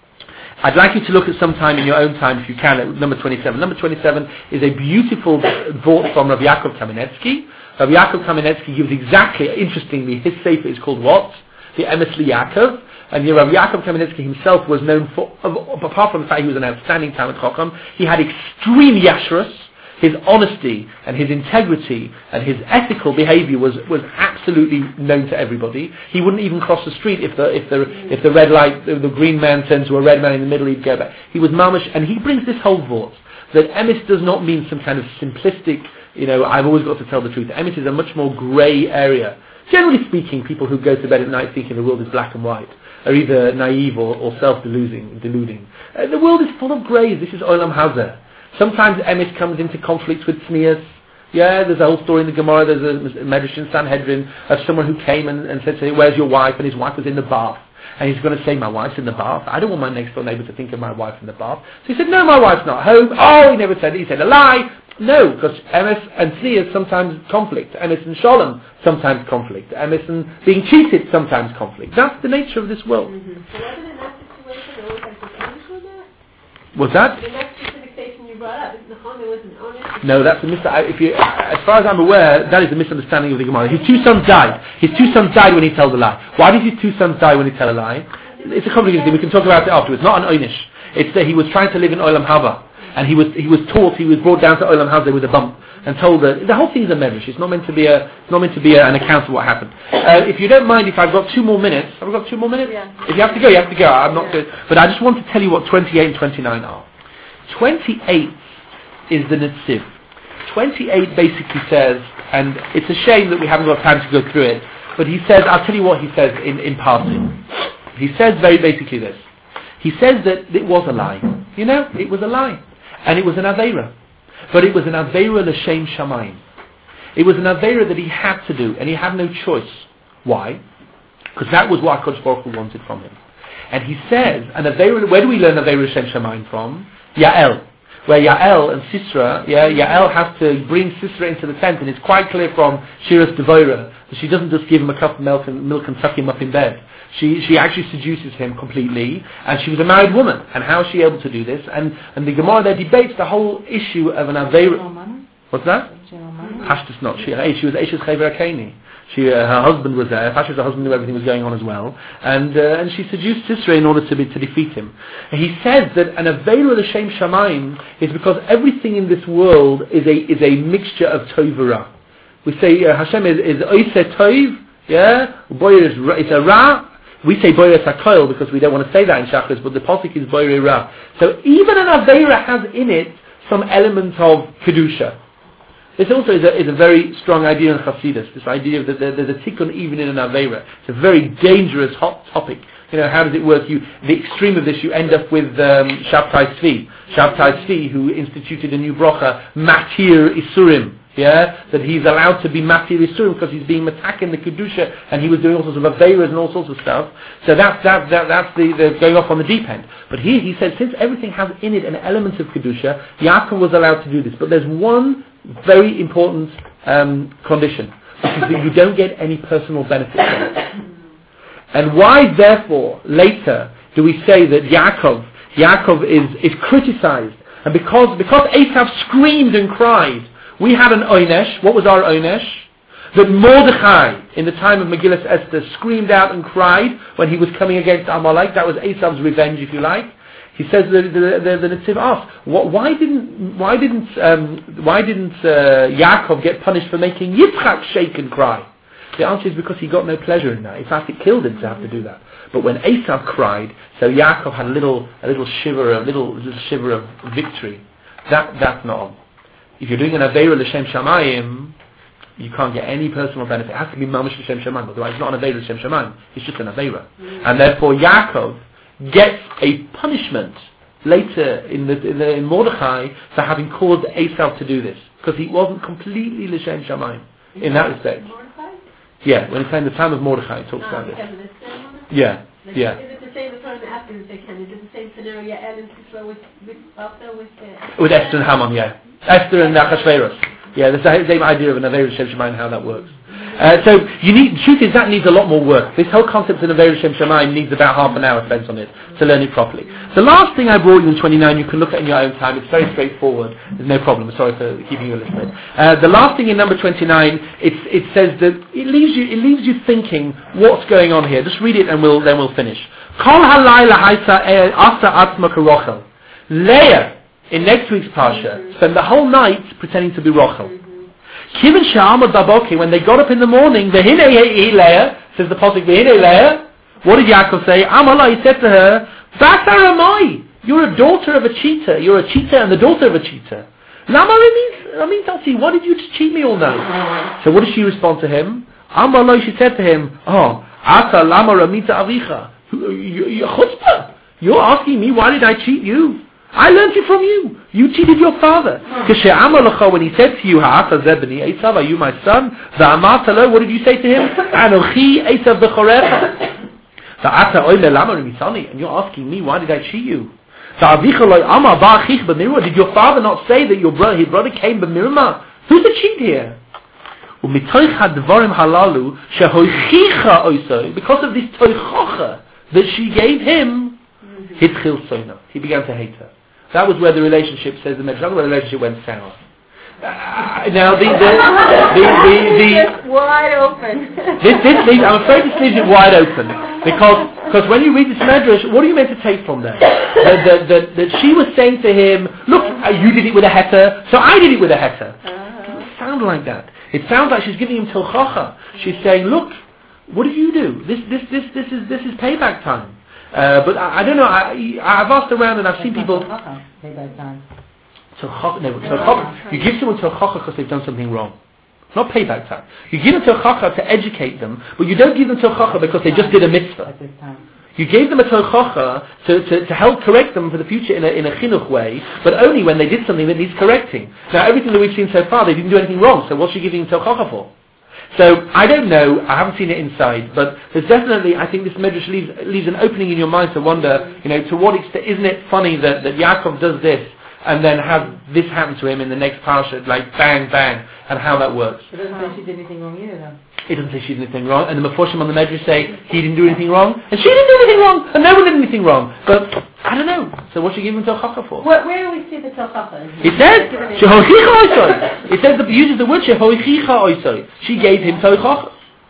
I'd like you to look at some time in your own time, if you can, at number twenty-seven. Number twenty-seven is a beautiful thought from Rav Yaakov Kamenetsky. Rav Yaakov Kamenetsky gives exactly, interestingly, his sefer is called what? The Emes Yaakov. And Rav Yaakov Kamenetsky himself was known for, apart from the fact he was an outstanding Talmid Chacham, he had extreme yashrus. His honesty and his integrity and his ethical behaviour was, was absolutely known to everybody. He wouldn't even cross the street if the if the if the red light, the, the green man turned to a red man in the middle, he'd go back. He was mamish, and he brings this whole thought that emes does not mean some kind of simplistic, you know, I've always got to tell the truth. Emes is a much more grey area. Generally speaking, people who go to bed at night thinking the world is black and white are either naive or, or self-deluding. Deluding. Uh, the world is full of greys. This is Olam Hazeh. Sometimes emes comes into conflict with sneers. Yeah, there's a whole story in the Gemara, there's a Medrash in Sanhedrin of someone who came and, and said to him, where's your wife? And his wife was in the bath. And he's going to say, my wife's in the bath. I don't want my next door neighbour to think of my wife in the bath. So he said, no, my wife's not home. Oh, he never said it. He said a lie. No, because emes and sneers sometimes conflict. Emes and sholem sometimes conflict. Emes and being cheated sometimes conflict. That's the nature of this world. Mm-hmm. So wasn't in that situation always like the honest with that? What's that? The next specific station you brought up, the Honda wasn't honest. No, that's a mis- if you, as far as I'm aware, that is a misunderstanding of the Gemara. His two sons died. His two sons died when he told a lie. Why did his two sons die when he tell a lie? It's a complicated thing. We can talk about it afterwards. Not an oynish. It's that he was trying to live in Olam Haba, and he was he was taught, he was brought down to Olam Hazeh with a bump, and told that the whole thing's a medrash. It's not meant to be a it's not meant to be a, an account of what happened. Uh, if you don't mind, if I've got two more minutes, have I got two more minutes? Yeah. If you have to go, you have to go. I'm not good, but I just want to tell you what twenty-eight and twenty-nine are. twenty-eight is the Netziv. twenty-eight basically says, and it's a shame that we haven't got time to go through it, but he says, I'll tell you what he says in, in passing. He says very basically this. He says that it was a lie. You know, it was a lie. And it was an Aveira. But it was an Aveira l'shem shamayim. It was an Aveira that he had to do, and he had no choice. Why? Because that was what HaKadosh Baruch Hu wanted from him. And he says, an Aveira, where do we learn Aveira l'shem shamayim from? Yael. Where Yael and Sisra, yeah, Yael has to bring Sisra into the tent, and it's quite clear from Shiras Devorah that she doesn't just give him a cup of milk and, milk and tuck him up in bed. She she actually seduces him completely, and she was a married woman. And how is she able to do this? And and the Gemara there debates the whole issue of an Aveira. What's that? Pashtus not. She, she was Eishes Chaver Akeni. She, uh, her husband was there. Pashtus, her husband knew everything was going on as well, and uh, and she seduced Sisra in order to be, to defeat him. And he says that an Aveira l'shem shamayim is because everything in this world is a is a mixture of tov and ra. We say uh, Hashem is is oiseh tov, yeah. Boyer is it's a ra. We say boyer sakoil because we don't want to say that in Shachris, but the pasuk is boyer ra. So even an Aveira has in it some element of kedusha. This also is a, is a very strong idea in Chassidus, this idea of that there, there's a tikkun even in an Aveira. It's a very dangerous hot topic. You know, how does it work? You, the extreme of this, you end up with um, Shabtai Tzvi. Shabtai Tzvi, who instituted a new brocha, Matir Isurim. Yeah, that he's allowed to be Matir Isurim because he's being attacking the Kedusha, and he was doing all sorts of Aveiras and all sorts of stuff. So that's, that, that, that's the, the going off on the deep end. But here he says, since everything has in it an element of Kedusha, Yaakov was allowed to do this. But there's one very important um, condition, which is that you don't get any personal benefit from it. And why, therefore, later do we say that Yaakov, Yaakov is, is criticized, and because because Esav screamed and cried, we had an Oynesh. What was our Oynesh? That Mordechai, in the time of Megillas Esther, screamed out and cried when he was coming against Amalek. That was Esav's revenge, if you like. He says the the, the, the Netziv asks, what, why didn't why didn't um, why didn't uh, Yaakov get punished for making Yitzchak shake and cry? The answer is because he got no pleasure in that. In fact, it killed him to have to do that. But when Esav cried, so Yaakov had a little a little shiver, a little, little shiver of victory. That that's not. If you're doing an Aveira l'shem shamayim, you can't get any personal benefit. It has to be mamash l'shem shamayim. Otherwise, it's not an Aveira l'shem shamayim. It's just an Aveira. Mm. And therefore, Yaakov gets a punishment later in the, in, the, in Mordechai for having caused Esav to do this, because he wasn't completely l'shem shamayim in that respect. Mordechai? Yeah, when it's saying the time of Mordechai, it talks Oh, about this. Yeah. Like, yeah. Is it the same as after the second? Is it the same scenario Ellen Sisra with, with also with uh, with Esther and Haman? Yeah, Esther and Achashverosh. Yeah, the same idea of an Aveira l'shem shamayim, how that works. Uh, so you need. The truth is that needs a lot more work. This whole concept of an Aveira l'shem shamayim needs about half an hour spent on it to learn it properly. The last thing I brought you in twenty-nine, you can look at in your own time. It's very straightforward. There's no problem. Sorry for keeping you a little bit. Uh, the last thing in number twenty-nine, it it says that it leaves you it leaves you thinking what's going on here. Just read it and we'll then we'll finish. Kol halayla haisa asa atzma karochel. Leah in next week's parsha spent the whole night pretending to be Rochel. Kivin she'amad baboki, when they got up in the morning, v'hinei hi Leah, says the pasuk, v'hinei Leah. What did Yaakov say? Amalai, he said to her, Basar amai, you're a daughter of a cheater. You're a cheater and the daughter of a cheater. Lama means, I mean, Tati, why did you just cheat me all night? So what did she respond to him? Amalai, she said to him, oh, Asa lama ramita avicha. You're chutzpah. You're asking me, why did I cheat you? I learned it from you. You cheated your father. When he said to you, Esav, are you my son? What did you say to him? Anochi Esav b'chorecha. And you're asking me, why did I cheat you? Did your father not say that your brother, his brother came b'mirma? Who's the cheat here? Because of this toichocha that she gave him, he began to hate her. That was where the relationship, says the Medrash, where the relationship went sour. Uh, now the the the the, the, the wide open. This this leaves, I'm afraid this leaves it wide open because because when you read this Medrash, what are you meant to take from there? That that, that, that she was saying to him, look, uh, you did it with a heter, so I did it with a heter. Uh-huh. It doesn't sound like that. It sounds like she's giving him tilchacha. She's saying, look, what did you do? This this this this is this is payback time. Uh, but I, I don't know. I, I've asked around and I've seen people. Payback time. Tochacha, no, tochacha, you give someone tochacha because they've done something wrong. Not payback time. You give them tochacha to educate them, but you don't give them tochacha because they just did a mitzvah. At this time. You gave them a tochacha to, to, to help correct them for the future in a, in a chinuch way, but only when they did something that needs correcting. Now, everything that we've seen so far, they didn't do anything wrong, so what's she giving tochacha for? So, I don't know, I haven't seen it inside, but there's definitely, I think this medrash leaves, leaves an opening in your mind to wonder, you know, to what extent, isn't it funny that, that Yaakov does this, and then have this happen to him in the next parsha, like bang, bang, and how that works. It doesn't say she did anything wrong either, though. It doesn't say she did anything wrong, and the Meforshim on the Medrash say he didn't do anything wrong, and she didn't do anything wrong, and no one did anything wrong. But, I don't know, so what's she giving tochacha for? Where, where do we see the tochacha? It says, shehoichicha oisoi. It says, it uses the word shehoichicha oisoi. She gave him tochacha.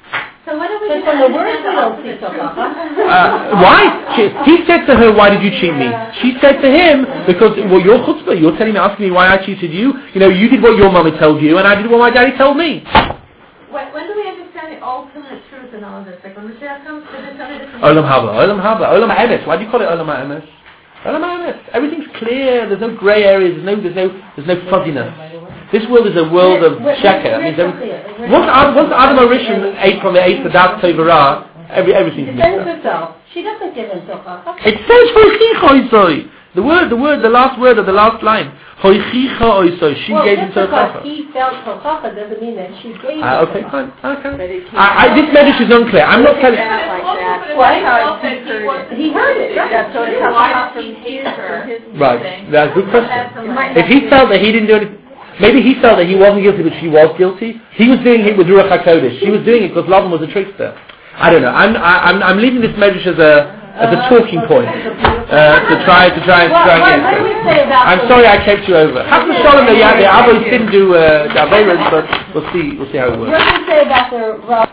So what do we But do? from the words we don't see tochacha. Uh, why? She, he said to her, why did you cheat me? She said to him, because, well, you're chutzpah, you're telling me, asking me why I cheated you. You know, you did what your mommy told you, and I did what my daddy told me. When, when do we understand the ultimate truth in all of this? Like when Mashiach comes to this other different... Olam haba, olam haba, olam ha'emes. Why do you call it olam ha'emes? Olam ha'emes. Everything's clear. There's no grey areas. There's no, there's no, there's no fuzziness. This world is a world of sheker. That means every, once, Ad, once Adam Arishon ate from the eighth of that Tevorah, every everything's Defends mixed up. herself. She doesn't give him tochacha. It says hoichicha oisoi. The word, the word, the last word of the last line. Hoichicha oisoi. She Well, gave him just because tochacha. he felt tochacha doesn't mean that she gave him Ah, okay, tochacha. fine. Okay. But it can't I, I, this message is unclear. I'm not telling. That like that. What? That's how he heard it. He heard it, right? That's so it's Why how does he hate her? Right. That's a good question. Right. If he felt that he didn't do anything, maybe he felt that he wasn't guilty, but she was guilty. He was doing it with Ruach HaKodesh. She was doing it because Lavan was a trickster. I don't know. I'm I, I'm I'm leaving this medrash as a as a talking point uh, to try to try and What, try what, and what do we get. say about I'm the- sorry I kept you over. Happen Shalom the the Avos didn't do uh, the Averas, but we'll see we'll see how it works. What do we say about the